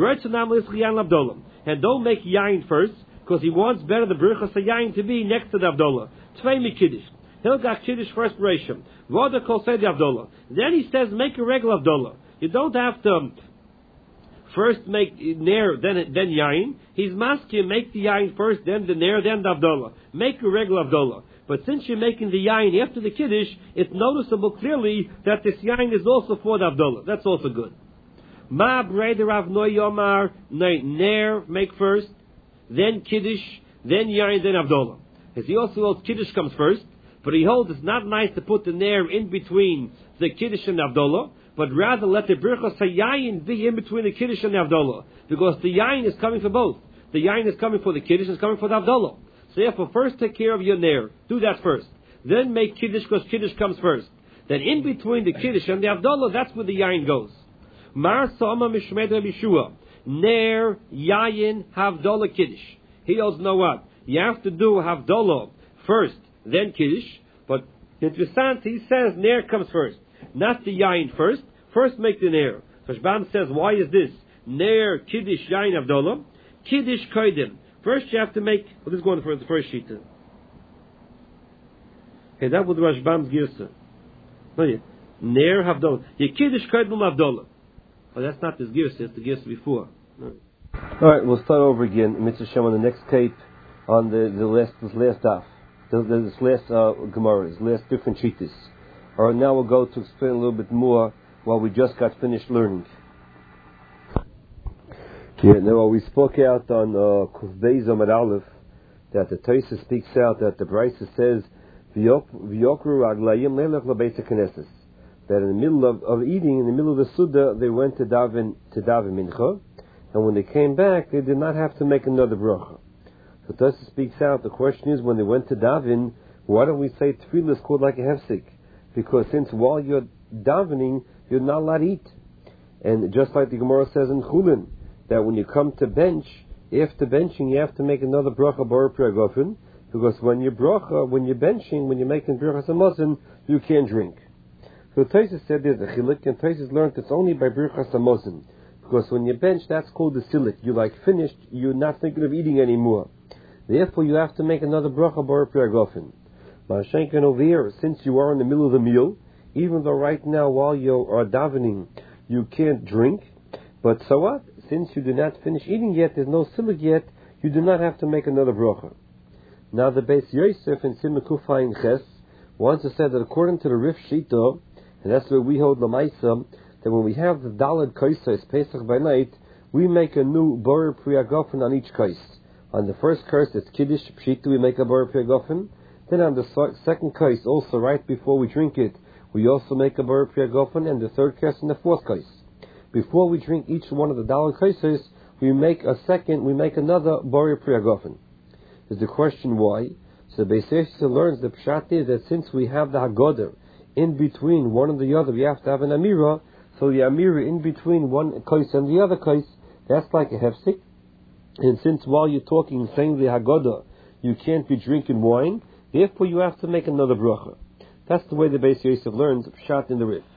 And don't make Yain first, because he wants better the Birchas HaYayin to be next to the Avdolah. Tvei mi Kiddush. He'll got Kiddush first Bereishim. Vada Kol Sei the Avdolah. Then he says make a regular Avdolah. You don't have to first make Ner, then then Yain. He's masking, make the Yain first, then the Ner, then the Avdolah. Make a regular Avdolah. But since you're making the Yain after the Kiddush, it's noticeable clearly that this Yain is also for the Avdolah. That's also good. Ma breder Rav Noy Yomar, Ner, make first, then Kiddush, then Yain, then Avdolah. As he also holds Kiddush comes first, but he holds it's not nice to put the Ner in between the Kiddush and the Avdolah, but rather let the Birchas HaYayin be in between the Kiddush and the Avdolah. Because the Yayin is coming for both. The Yayin is coming for the Kiddush, is coming for the Avdolah. So therefore, first take care of your Ner. Do that first. Then make Kiddush, because Kiddush comes first. Then in between the Kiddush and the Avdolah, that's where the Yayin goes. Mar Sama Mishmed Yeshua. Ner, Yayin, Havdolah, Kiddush. He also know what? You have to do Havdolah first, then Kiddush. But interessant, he says Ner comes first. Not the Yain first. First make the Ner. So Shbam says, why is this? Ner, Kiddush, Yain, Avdolah. Kiddush, Koydem. First you have to make, well, this is going for the first sheet. Okay, that was Rashbam's Girsa. No, yeah. Ner, Havdolah. Yeah, Kiddush, Koydem, Avdolah. Oh, that's not this Girsa, it's the Girsa before. No. Alright, we'll start over again, Mitzvah Shem, on the next tape, on the, the last, this last daf. This last uh, Gemara, this last different sheetas. All right, now we'll go to explain a little bit more what we just got finished learning. Yeah, now we spoke out on Kuf Beis Amud Aleph that the Tosha speaks out that the Brisa says V'yokru Aglayim Leilach LaBeis HaKnesses, that in the middle of, of eating, in the middle of the Suda, they went to daven to daven Mincha, and when they came back, they did not have to make another bracha. So Tosha speaks out. The question is, when they went to daven, why don't we say tefillah is called like a hefsek? Because since while you're davening, you're not allowed to eat. And just like the Gemara says in Chulin, that when you come to bench, after benching, you have to make another bracha bar priagofen, Because when you're bracha, when you're benching, when you're making Birchas Hamazon, you can't drink. So Tosfos said there's a chilik, and Tosfos learned it's only by Birchas Hamazon. Because when you bench, that's called the silik. You're like finished, you're not thinking of eating anymore. Therefore, you have to make another bracha bar priagofen. Ma'ashenken over here, since you are in the middle of the meal, even though right now while you are davening, you can't drink, but so what? Since you did not finish eating yet, there's no silik yet, you do not have to make another bracha. Now the Beis Yosef in Siman Kufayin Ches wants to say that according to the Rif Shita, and that's where we hold the Maisa, that when we have the Daled Kaisos Pesach by night, we make a new Bar Priagofen on each kais. On the first kais it's Kiddush Pshita, we make a Bar Priagofen. Then on the second kais, also right before we drink it, we also make a Bar Priagofen, and the third kais and the fourth kais. Before we drink each one of the Daled Kaisos, we make a second, we make another Bar Priagofen. Is the question why? So the Beis Yosef learns the pshat is that since we have the Haggadah in between one and the other, we have to have an Amira. So the Amira in between one kais and the other kais, that's like a hefsek. And since while you're talking, saying the Haggadah, you can't be drinking wine, therefore you have to make another bracha. That's the way the Beis Yosef learns pshat in the Rif.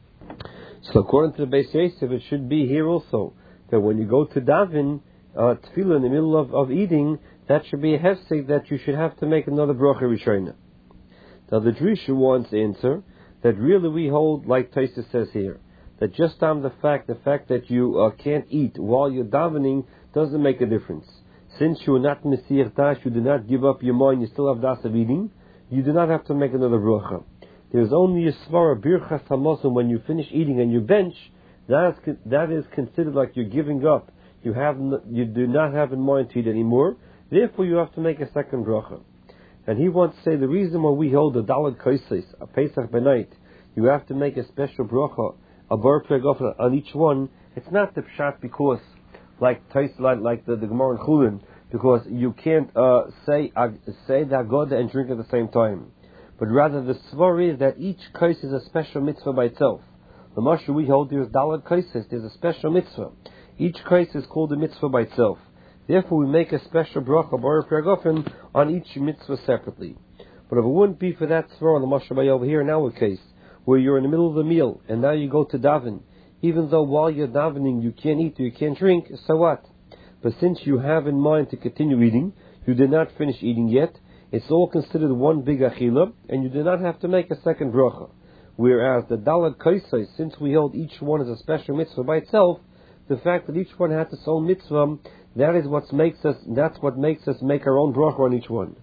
So according to the Beis Yosef, it should be here also that when you go to daven uh, tefillah in the middle of, of eating, that should be a hefsek that you should have to make another bracha rishona. Now the Drisha wants to answer that really we hold like Tosfos says here, that just on the fact, the fact that you uh, can't eat while you're davening doesn't make a difference. Since you are not Mesiach Dash, you do not give up your mind, you still have das of eating, you do not have to make another bracha. There's only a svara Birchas Hamazon when you finish eating and you bench, that is, that is considered like you're giving up. You have you do not have in mind to eat anymore, therefore you have to make a second bracha. And he wants to say the reason why we hold a Daled Kaisos, a Pesach by night, you have to make a special bracha, a bar priagofen on each one. It's not the pshat because, like like, like the, the Gemara in Chulin, because you can't uh, say uh, say the Haggadah and drink at the same time. But rather the svar is that each kais is a special mitzvah by itself. The Mashal we hold there is Daled Kaisos, there's a special mitzvah. Each kais is called a mitzvah by itself. Therefore we make a special bracha bar priagofen on each mitzvah separately. But if it wouldn't be for that svar on the Mashal by over here in our case, where you're in the middle of the meal and now you go to daven, even though while you're davening you can't eat or you can't drink, so what? But since you have in mind to continue eating, you did not finish eating yet, it's all considered one big achila, and you do not have to make a second bracha. Whereas the Daled Kaisos, since we hold each one as a special mitzvah by itself, the fact that each one has its own mitzvah, that is what makes us. That's what makes us make our own bracha on each one.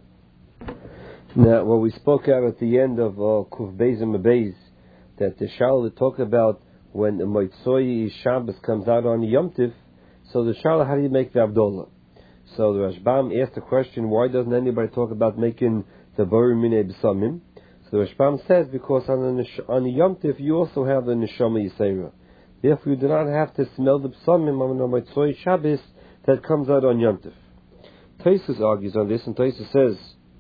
Now, what we spoke out at the end of uh, Kuf Beis and Beis, that the Shala talk about when the Motzoi Shabbos comes out on Yom Tif. So the Shala, how do you make the Avdolah? So the Rashbam asked the question, why doesn't anybody talk about making the Borim Minei B'Samim? So the Rashbam says, because on the, on the Yom Tif you also have the Neshama Yisera. Therefore you do not have to smell the B'Samim on the Motzoi Shabbos that comes out on Yom Tif. Tosfos argues on this, and Tosfos says,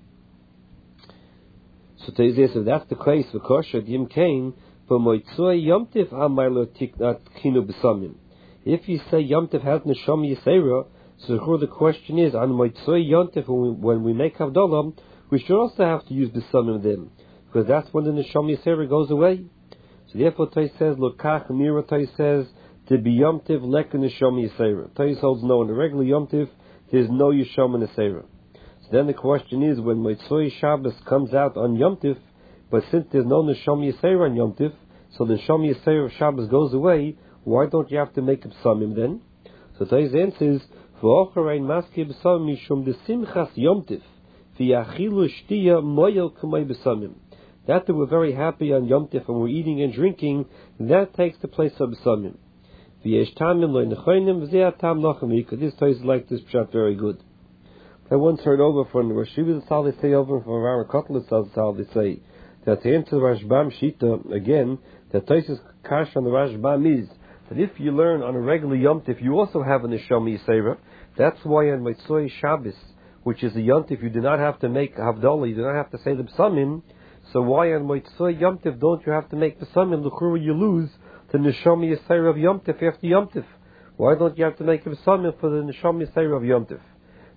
so Tosfos says, if that's the case for kosher Yom Kain, for Motzoi Yom Tif Hamaylo Kinu B'Samim. If you say Yom Tif has Neshama Yisera, so the question is, on Motzoi Yom Tif, when we make Havdalah, we should also have to use B'Samim then, because that's when the Neshama Yisera goes away. So therefore Tosfos says, Lokach Mira Tosfos says, to be Yom Tif lek Neshama Yisera. Tosfos holds no, in the regular Yom Tif, there's no Yeshama Yisera. So then the question is, when Motzoi Shabbos comes out on Yom Tif, but since there's no Neshama Yisera on Yom Tif, so the Neshama Yisera of Shabbos goes away, why don't you have to make a B'Samim then? So Tosfos answers, V'ocharein maski B'Samim mishum desimchas Yom Tif, v'yachilu shtiya moyel k'may B'Samim. That that we're very happy on Yom Tif and we're eating and drinking, that takes the place of B'Samim. V'yesh tamim lo nechonim v'zeh tam nochem because this Tosfos like this pshat very good. I once heard over from the Rosh Yeshiva Tzal, they say over from Aaron Kotler Tzal, they say that to answer the Rashbam Shita again, that Tosfos kash on the Rashbam is that if you learn on a regular Yom Tif, you also have a Neshama Yisera. That's why on Motzoi Shabbos, which is a Yom Tif, you do not have to make Havdalah, you do not have to say the B'Samim. So why on Motzoi Yom Tif don't you have to make B'Samim? L'chura you lose the Neshama Yisera of Yom Tif after Yom Tif. Why don't you have to make a B'Samim for the Neshama Yisera of Yom Tif?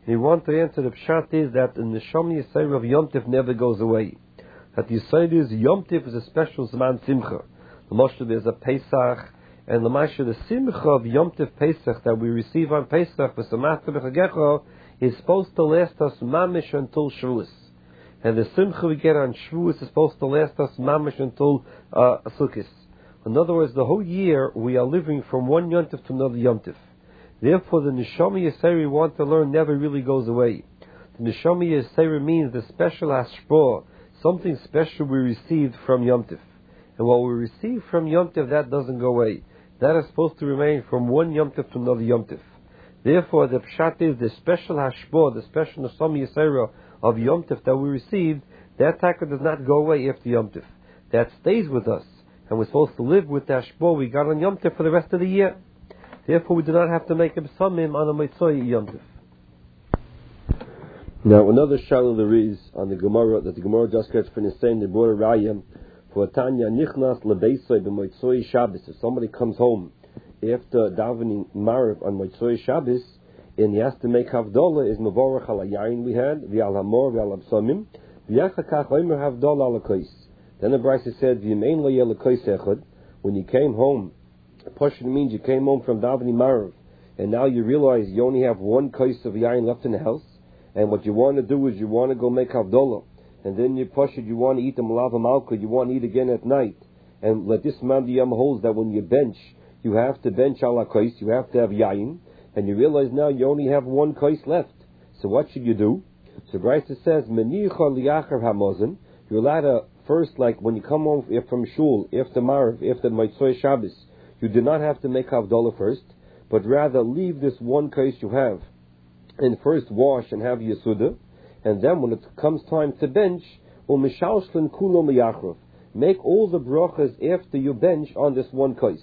And we want to answer the pshat is that the Neshama Yisrael of Yom Tif never goes away. That the Yisrael is Yom Tif is a special Zman Simcha. The Moshe there's a Pesach, and the Masha the Simcha of Yom Tif Pesach that we receive on Pesach, the Samachta B'Chagecha, is supposed to last us mamish until Shavuos. And the Simcha we get on Shavuos is supposed to last us mamish until uh, Sukkot. In other words, the whole year we are living from one Yom Tif to another Yom Tif. Therefore, the Neshama Yisrael we want to learn never really goes away. The Neshama Yisrael means the special hashpah, something special we received from Yom Tif. And what we receive from Yom Tif, that doesn't go away. That is supposed to remain from one Yom Tif to another Yom Tif. Therefore, the pshat is the special hashpah, the special Neshama Yisrael of Yom Tif that we received, that taka does not go away after Yom Tif. That stays with us. And we're supposed to live with the hashpah we got on Yom Tif for the rest of the year. Therefore, we do not have to make a psalmim on a Motzei Yom Tif. Now, another shalom there is on the Gemara that the Gemara just gets finished saying the Bora Raya for Tanya Nichnas Lebeisoi b'Motzei Shabbos. If somebody comes home after davening Mariv on Motzei Shabbos and he has to make Havdalah, is Mevorach al Yayin we had v'al Hamor v'al Absamim v'yachakach Omer Havdalah al Kais. Then the Brisa said v'yemein lo yel Kais echad. When he came home, Pashut means you came home from davening Mariv, and now you realize you only have one kais of yayin left in the house, and what you want to do is you want to go make Havdalah, and then you Pashut, you want to eat the Malav Malka, you want to eat again at night, and let this man Yom holds that when you bench, you have to bench ala kais, you have to have yayin, and you realize now you only have one kais left. So what should you do? So Brisa says, Menicha liachar hamazon, you're allowed to first, like when you come home from shul, after Mariv, after Motzei Shabbos, you do not have to make Havdalah first, but rather leave this one case you have and first wash and have Yesudah, and then when it comes time to bench, u'mishalshlin kulo miyachrov, make all the brachas after you bench on this one case.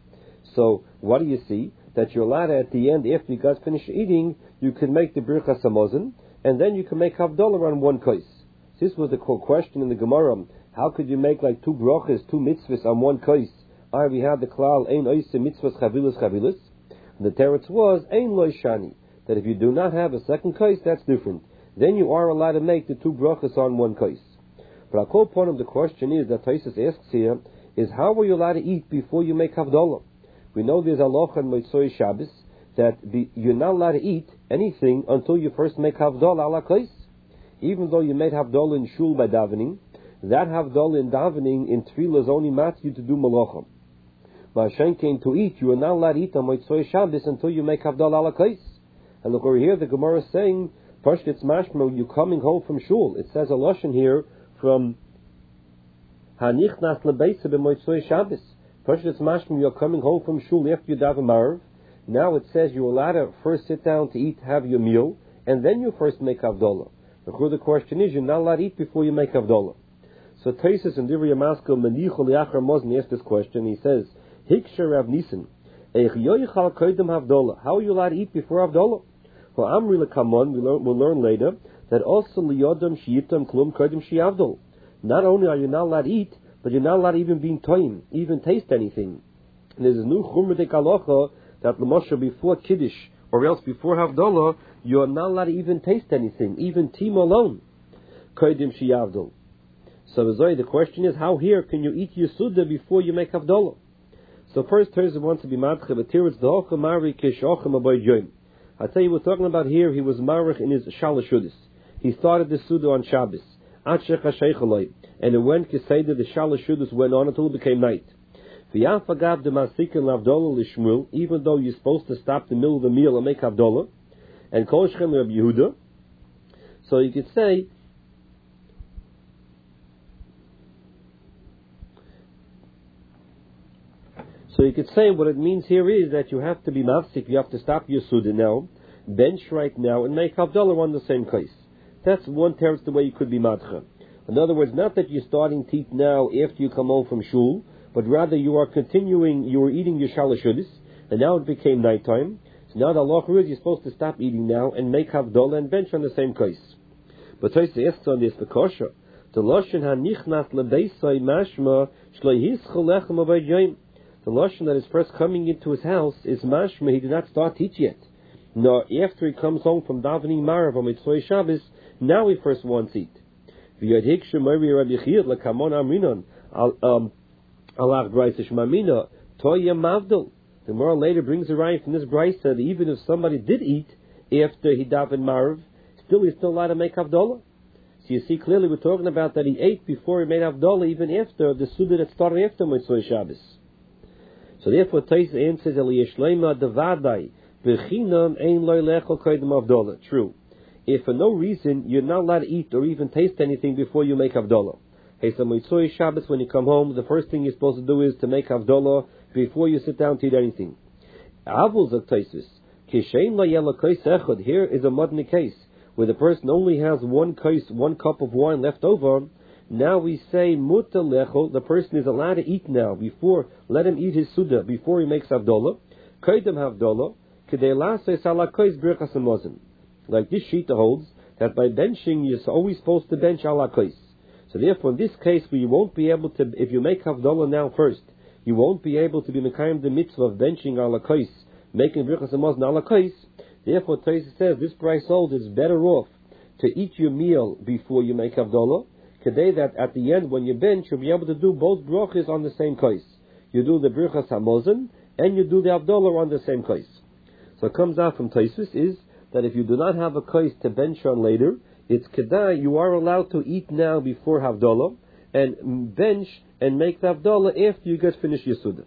So what do you see? That you're allowed at the end, after you guys finish eating, you can make the Birchas Hamazon, and then you can make Havdalah on one case. This was the question in the Gemara. How could you make like two brachas, two mitzvahs on one case? I we had the klal ein oise mitzvahs chavilas chavilas. The teretz was ein lo shani, that if you do not have a second case, that's different. Then you are allowed to make the two brachas on one case. But a core point of the question is that Taisus asks here is how are you allowed to eat before you make Havdalah? We know there's halacha in Motzei Shabbos that the, you're not allowed to eat anything until you first make Havdalah ala kais. Even though you made Havdalah in shul by davening, that Havdalah in davening in tefillah is only mat you to do malacha. Ma'ashen came to eat, you are not allowed to eat on Motzei Shabbos until you make Havdalah ala kais. And look over here, the Gemara is saying, first it's mashma, you're coming home from shul. It says a lashon here from Hanichnas lebeisa b'Motzei Shabbos. First it's mashma, you're coming home from shul after you daven Mariv. Now it says you're allowed to first sit down to eat, have your meal, and then you first make Havdalah. The question is, you're not allowed to eat before you make Havdalah. So Taisus and Divrei Yamaskal Menichol Yachar Mozni asked this question. He says, Hiksher Rav Nissen, Eich Yoichal Koydem Havdalah. How are you allowed to eat before Havdalah? For Amri Lekamon, we learn, we'll learn later that also Liyodam Shiyitam Klum Koydem Shiyavdol. Not only are you not allowed to eat, but you're not allowed to even be toim, even taste anything. And there's a new Chumradik Halacha that L'moshe before Kiddush or else before Havdalah, you're not allowed to even taste anything, even tim alone. Koydem Shiyavdol. So the question is, how here can you eat Yesudah before you make Havdalah? So first, Teresa wants to be madche, but here it's the Hocha Mari Keshochem Aboy Joim. I tell you, we're talking about here, he was Marich in his Shalashudis. He started the Suda on Shabbos. And it went Keseda, the Shalashudis went on until it became night. Even though you're supposed to stop the middle of the meal and make Havdalah, and Kol Shem Reb Yehuda, so you could say, So you could say what it means here is that you have to be mafsik, you have to stop your Suda now, bench right now, and make Havdalah on the same case. That's one terms the way you could be madcha. In other words, not that you're starting to eat now after you come home from shul, but rather you are continuing, you were eating your shalashudis, and now it became nighttime. So now the halacha is you're supposed to stop eating now and make Havdalah and bench on the same case. But Tosfos asks on this the kosher, the lashon hanichnas lebeisai mashma shlo yischol lechem avayim. The lashon that is first coming into his house is mashma, he did not start to eat yet. nor after he comes home from davening Marav on Mitzvah Shabbos, now he first wants to eat. The Gemara later brings a right from this brayso that even if somebody did eat after he davened Marav, still he's still allowed to make Havdalah. So you see clearly we're talking about that he ate before he made Havdalah, even after the Suda that started after Mitzvah Shabbos. So therefore Tais answers Eliyashleima Devadai Bechinam Ein Loy Lechol Koydem Havdalah. True. If for no reason you're not allowed to eat or even taste anything before you make Havdalah. Hey, so Mitzvah Shabbos, when you come home, the first thing you're supposed to do is to make Havdalah before you sit down to eat anything. Avul Zok Taisus Kishein Lo Yela Kais Echad. Here is a modern case where the person only has one kais, one cup of wine left over. Now we say Muta Lechol, the person is allowed to eat now before, let him eat his Suda before he makes Havdalah. Koydem Havdalah Kedei Lasei Sala Kais Birchas Hamazon. Like this sheet holds that by benching you're always supposed to bench ala kais. So therefore in this case where you won't be able to, if you make Havdalah now first, you won't be able to be mekayim the mitzvah of benching ala kais, making birchas hamazon ala kais. Therefore Taisa says this price holds it's better off to eat your meal before you make Havdalah, today that at the end when you bench you'll be able to do both brachas on the same kais. You do the birchas hamazon and you do the Havdalah on the same kais. So it comes out from Taisus is that if you do not have a kais to bench on later, it's kedai, you are allowed to eat now before Havdalah, and bench and make the Havdalah after you get finished your Suda.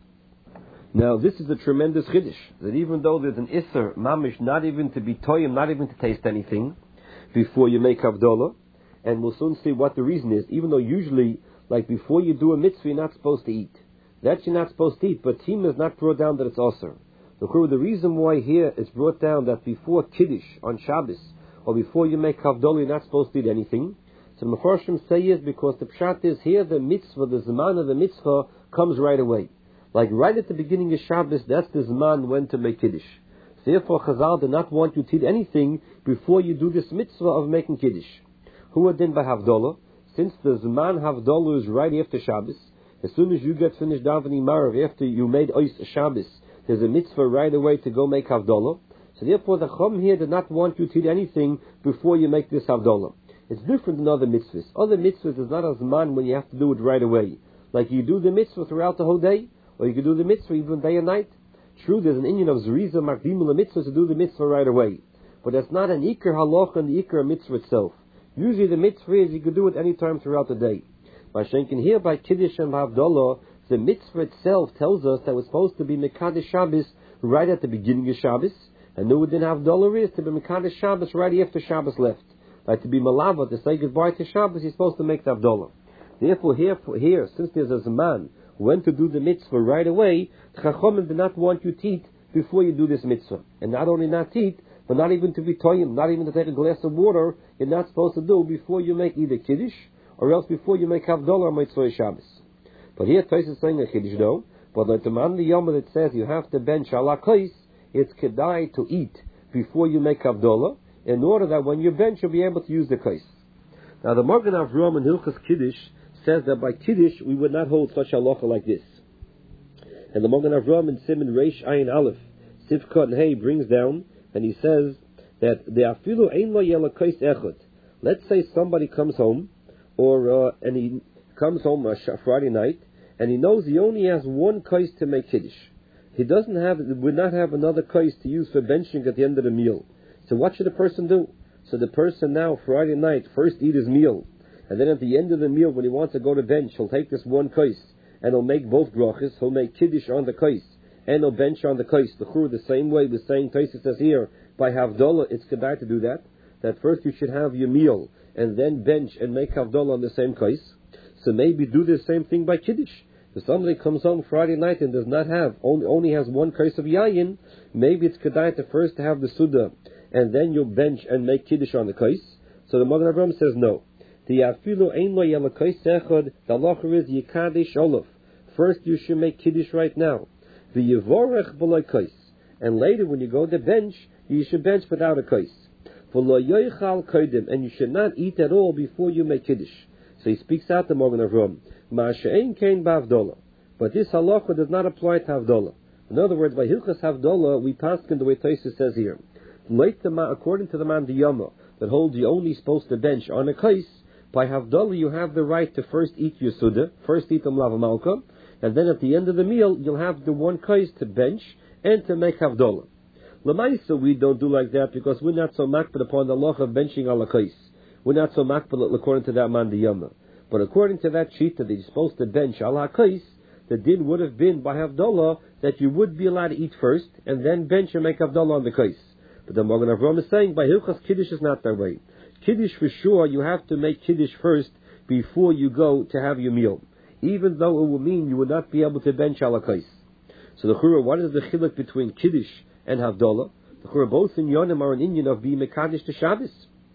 Now this is a tremendous chiddush, that even though there's an Isser, mamish, not even to be toyim, not even to taste anything, before you make Havdalah, and we'll soon see what the reason is, even though usually, like before you do a mitzvah, you're not supposed to eat. That you're not supposed to eat, but Tim is not brought down that it's Asr. The reason why here it's brought down that before Kiddush on Shabbos, or before you make Havdalah, you're not supposed to eat anything. So the Mefarshim say is because the pshat is here, the mitzvah, the zman of the mitzvah comes right away. Like right at the beginning of Shabbos, that's the zman when to make Kiddush. So therefore Chazal do not want you to eat anything before you do this mitzvah of making Kiddush. Who are then by Havdalah? Since the zman Havdalah is right after Shabbos, as soon as you get finished davening Marav, after you made Ois Shabbos, there's a mitzvah right away to go make Havdalah. So therefore the Chum here did not want you to eat anything before you make this Havdalah. It's different than other mitzvahs. Other mitzvahs is not as man when you have to do it right away. Like you do the mitzvah throughout the whole day, or you can do the mitzvah even day and night. True, there's an Indian of Zeriza Makdim the mitzvah to do the mitzvah right away. But that's not an Iker Halacha and the Iker mitzvah itself. Usually the mitzvah is you can do it any time throughout the day. By Shenkin here by Kiddush and Havdalah, the mitzvah itself tells us that we're supposed to be Mekadesh Shabbos right at the beginning of Shabbos, and no didn't have dollar is to be Mekadesh Shabbos right after Shabbos left. Like to be Malava, to say goodbye to Shabbos, you're supposed to make the Havdalah. Therefore here, here, since there's a man when to do the mitzvah right away, the Chachamim do not want you to eat before you do this mitzvah. And not only not eat, but not even to be toyim, not even to take a glass of water, you're not supposed to do before you make either Kiddush, or else before you make Havdalah or Mitzvah Shabbos. But here Tais is saying a Kiddush though, but like the man the Yom that says you have to bench ala kais, it's kedai to eat before you make Havdalah, in order that when you bench you'll be able to use the kais. Now the Magen Avraham in Hilchas Kiddush says that by Kiddush we would not hold such halacha like this. And the Magen Avraham in Siman Reish Ayin Aleph, Sivkot and Hey brings down, and he says that the afilu ein lo yela kais echad. Let's say somebody comes home, or uh, and he comes home uh, Friday night, and he knows he only has one kais to make Kiddush. He doesn't have, would not have another kais to use for benching at the end of the meal. So what should the person do? So the person now, Friday night, first eat his meal, and then at the end of the meal, when he wants to go to bench, he'll take this one kais, and he'll make both brachas, he'll make Kiddush on the kais, and he'll bench on the kais. The chur, the same way, the same Tosfos says here, by Havdalah, it's kedai to do that, that first you should have your meal, and then bench and make Havdalah on the same kais. So maybe do the same thing by Kiddush. If somebody comes home Friday night and does not have, only, only has one kais of yayin, maybe it's kedai to first have the Suda, and then you'll bench and make Kiddush on the kais. So the Magen Avraham says no. The afilu ein lo yela kais echad, the halacha is yikadesh olav. First you should make Kiddush right now. The yivorech b'lo kais. And later when you go to bench, you should bench without a kais. V'lo yoichal kodim, and you should not eat at all before you make Kiddush. So he speaks out the Magen Avraham. Ma'ashe'ein kein ba'avdolah. But this halacha does not apply to Havdalah. In other words, by Hilchas Havdalah, we pass in the way Tosfos says here. According to the man Diyama, that holds you only supposed to bench on a kais, by Havdalah you have the right to first eat your Suda, first eat the Mlav Malka, and then at the end of the meal, you'll have the one kais to bench and to make Havdalah. Lamaisa, we don't do like that because we're not so makbid upon the law of benching ala kais. We're not so makbid according to that man Diyama. But according to that sheet that you're supposed to bench ala kais, the din would have been by Havdalah that you would be allowed to eat first and then bench and make Havdalah on the kais. But the Magen Avraham is saying by Hilchas Kiddush is not that way. Kiddush for sure, you have to make Kiddush first before you go to have your meal, even though it will mean you would not be able to bench ala kais. So the Chura, what is the chiluk between Kiddush and Havdalah? The Chura, both in Yonim are an Indian of being Mekadosh to Shabbos.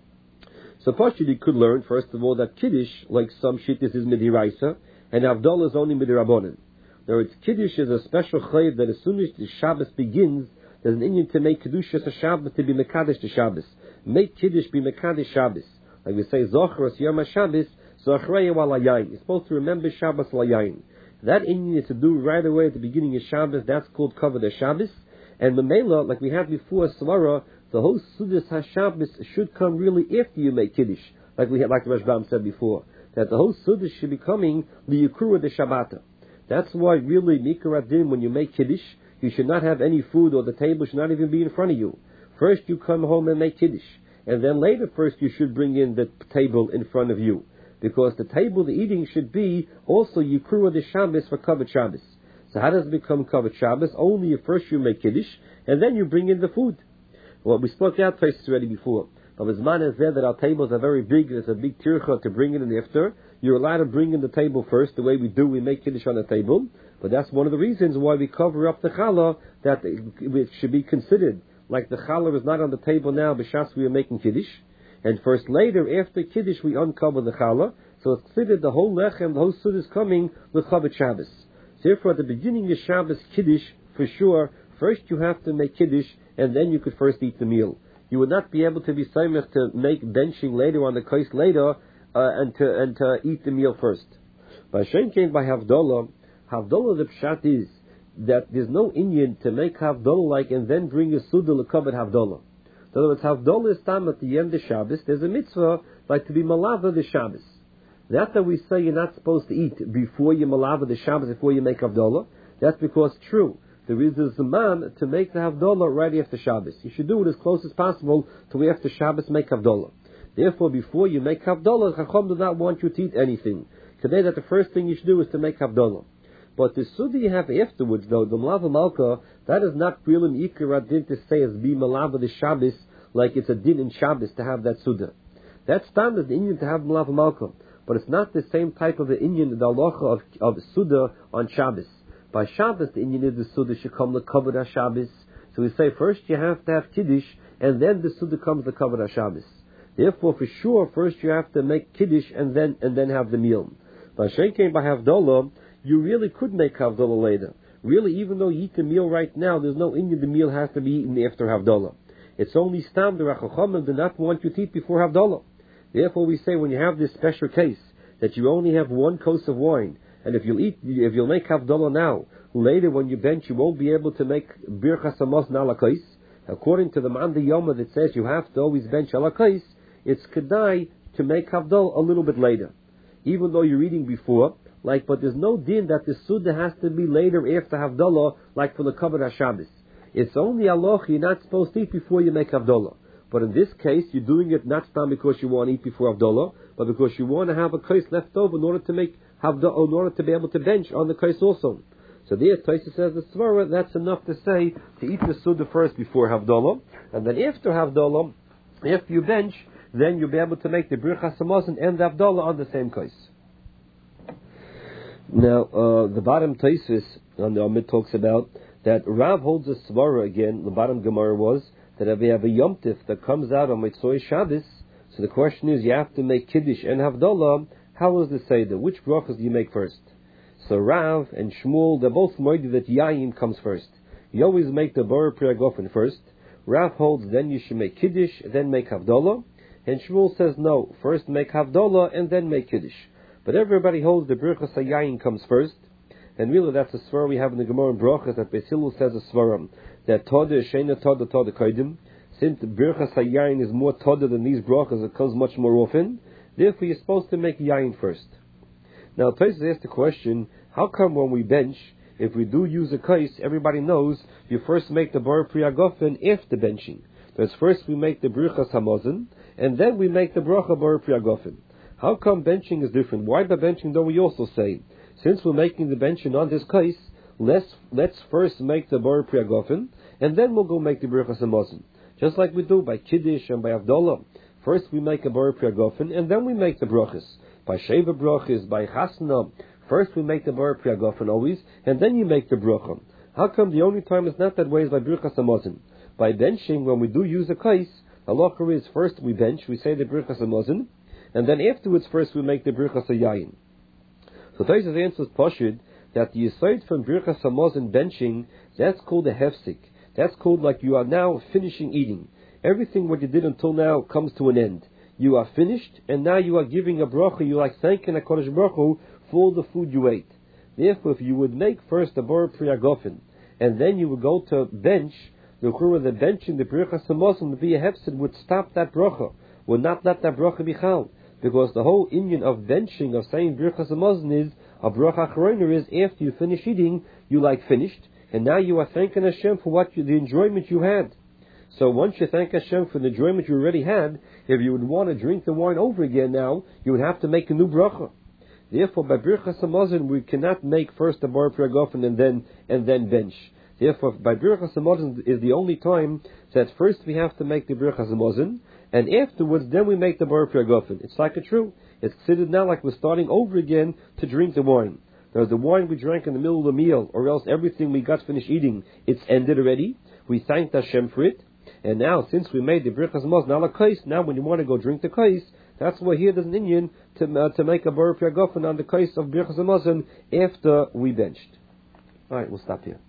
So partially you could learn, first of all, that Kiddush, like some shittis, is midiraisa, and Havdalah is only midirabonin. In other words, Kiddush is a special chayv that as soon as the Shabbos begins, there's an Indian to make Kiddush as a Shabbos to be Mekadosh to Shabbos. Make Kiddush be Mekadosh Shabbos. Like we say, Zochros Yom HaShabbos, Zochrei Wal Hayayin. You're supposed to remember Shabbos Layayin. That Indian is to do right away at the beginning of Shabbos. That's called Kavod HaShabbos. And Memela, like we had before, Svara, the whole Sudas HaShabbos should come really after you make Kiddush. Like we had, like the Rashbam said before, that the whole Sudas should be coming Liyukura de Shabbata. That's why really, Mikar Adin, when you make Kiddush, you should not have any food, or the table should not even be in front of you. First you come home and make Kiddush. And then later first you should bring in the table in front of you. Because the table, the eating, should be also Yikruah de Shabbos for Kavod Shabbos. So how does it become Kavod Shabbos? Only if first you make Kiddush, and then you bring in the food. Well, we spoke out places already before. But as man is there that our tables are very big, there's a big tircha to bring it in after. You're allowed to bring in the table first, the way we do, we make Kiddush on the table. But that's one of the reasons why we cover up the challah, that it should be considered like the challah is not on the table now, b'shas we are making Kiddush. And first later, after Kiddush, we uncover the challah. So it's considered the whole lechem, the whole sud is coming with Kavod Shabbos. Therefore, at the beginning of Shabbos Kiddush, for sure, first you have to make Kiddush, and then you could first eat the meal. You would not be able to be saimach to make benching later on the kais later, uh, and to and to eat the meal first. By Shenkein, by Havdalah, Havdalah the pshat is that there's no Indian to make Havdalah like and then bring a Suda l'kavod Havdalah. In other words, Havdalah is time at the end of Shabbos. There's a mitzvah like to be malava the Shabbos. That that we say you're not supposed to eat before you malava the Shabbos, before you make Havdalah, that's because true. There is a Zaman to make the Havdalah right after Shabbos. You should do it as close as possible to after Shabbos make Havdalah. Therefore, before you make Havdalah, Chacham do not want you to eat anything. Today, that the first thing you should do is to make Havdalah. But the Suda you have afterwards, though, the Malava Malka, that is not really an Ikar Adin to say as be Malava the Shabbos, like it's a din in Shabbos to have that Suda. That's standard the Indian to have Malava Malka. But it's not the same type of the Indian, the halacha of, of Suda on Shabbos. By Shabbos, the Indian is the Suda should come the Kavod HaShabbos. So we say first you have to have Kiddush, and then the Suda comes the Kavod HaShabbos. Therefore, for sure, first you have to make Kiddush and then and then have the meal. By Shenkein, by Havdalah, you really could make Havdalah later. Really, even though you eat the meal right now, there's no Indian the meal has to be eaten after Havdalah. It's only Stam, the Rachacham do not want you to eat before Havdalah. Therefore, we say when you have this special case, that you only have one kos of wine, and if you'll eat, if you'll make Havdalah now, later when you bench, you won't be able to make Birchas Amos Nala Kais. According to the Manda Yoma that says you have to always bench Ala Kais, it's Kedai to make Havdalah a little bit later. Even though you're eating before, like, but there's no din that the Suda has to be later after Havdalah, like for the Kavod HaShabbos. It's only Allah you're not supposed to eat before you make Havdalah. But in this case, you're doing it not because you want to eat before Havdalah, but because you want to have a kais left over in order to make Havdalah, in order to be able to bench on the kais also. So there, Tosfos says the Svara, that's enough to say to eat the Suda first before Havdalah, and then after Havdalah, after you bench, then you'll be able to make the Birchas Hamazon and the Havdalah on the same kais. Now, uh, the bottom Tosfos on the Amid talks about that Rav holds a Svara again, the bottom Gemara was, that if you have a Yom Tif that comes out on Motzei Shabbos, so the question is, you have to make Kiddush and Havdalah, how is the Seder? Which brachas do you make first? So Rav and Shmuel, they're both moed that Yayin comes first. You always make the Bar Priagofen first. Rav holds, then you should make Kiddush, then make Havdalah. And Shmuel says, no, first make Havdalah and then make Kiddush. But everybody holds the Birchas Yayin comes first. And really, that's a svara we have in the Gemara in Brachas, that Beis Hillel says a svara, that Toda, Sheina Toda, Toda Kaidim, since the Birchas HaYayin is more Toda than these Brachas, it comes much more often, therefore you're supposed to make Yayin first. Now, Tosfos asked the question, how come when we bench, if we do use a kais, everybody knows you first make the bar priyagofen after benching. Because first we make the Birchas Hamazon, and then we make the bracha bar priyagofen. How come benching is different? Why by benching don't we also say, since we're making the benching on this kais, let's, let's first make the bar priyagofen, and then we'll go make the Birchas Hamazon. Just like we do by Kiddush and by Avdollah. First we make a bar priyagofen, and then we make the brachas. By Sheva brachas, by Chasna, first we make the bar priyagofen always, and then you make the bracha. How come the only time it's not that way is by Birchas Hamazon? By benching, when we do use a kais, halacha is first we bench, we say the Birchas Hamazon, and then afterwards first we make the Birchas HaYayin. So Tosfos answers Pashid that the aside from Birchas Hamazon benching, that's called a hefsik. That's called like you are now finishing eating. Everything what you did until now comes to an end. You are finished, and now you are giving a bracha. You are like thanking HaKadosh Baruch Hu for all the food you ate. Therefore, if you would make first a bar priyagofen, and then you would go to bench, the chura the benching the Birchas Hamazon would be a hefsid, would stop that bracha, would not let that bracha be chal, because the whole inyan of benching of saying Birchas Hamazon is a bracha acharona is after you finish eating, you like finished, and now you are thanking Hashem for what you, the enjoyment you had. So once you thank Hashem for the enjoyment you already had, if you would want to drink the wine over again now, you would have to make a new bracha. Therefore, by Birchas Hamazon, we cannot make first the bar priyagofen and then and then bench. Therefore, by Birchas Hamazon is the only time that first we have to make the Birchas Hamazon, and afterwards then we make the bar priyagofen. It's like a true. It's considered now like we're starting over again to drink the wine. Now, the wine we drank in the middle of the meal, or else everything we got finished eating, it's ended already. We thanked Hashem for it. And now, since we made the Birchas Hamazon ala kais, now when you want to go drink the kais, that's why here there's an inyan to, uh, to make a bar priyagofen on the kais of Birchas Hamazon after we benched. Alright, we'll stop here.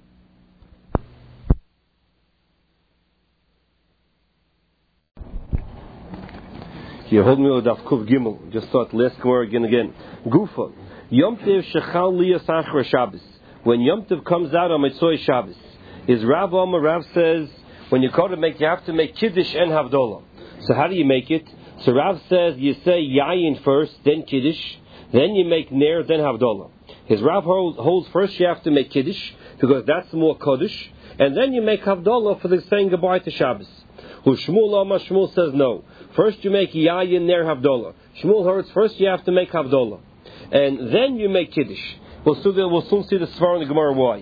Here, hold me with Daf Kuf Gimel. Just start last Gemara again again. Gufa. Yom Tov shechal liyas achra Shabbos. When Yom Tov comes out on Mitzvah Shabbos, is Rav Omer, Rav says, when you go to make, you have to make Kiddush and Havdalah. So how do you make it? So Rav says you say Yayin first, then Kiddush, then you make Ner, then Havdalah. His Rav holds, holds first you have to make Kiddush, because that's more Kodesh, and then you make Havdalah for the saying goodbye to Shabbos. Who Shmuel Omar, Shmuel says no. First you make Yayin, Ner, Havdalah. Shmuel holds first you have to make Havdalah, and then you make Kiddush. We'll soon, we'll soon see the Svar in the Gemara why.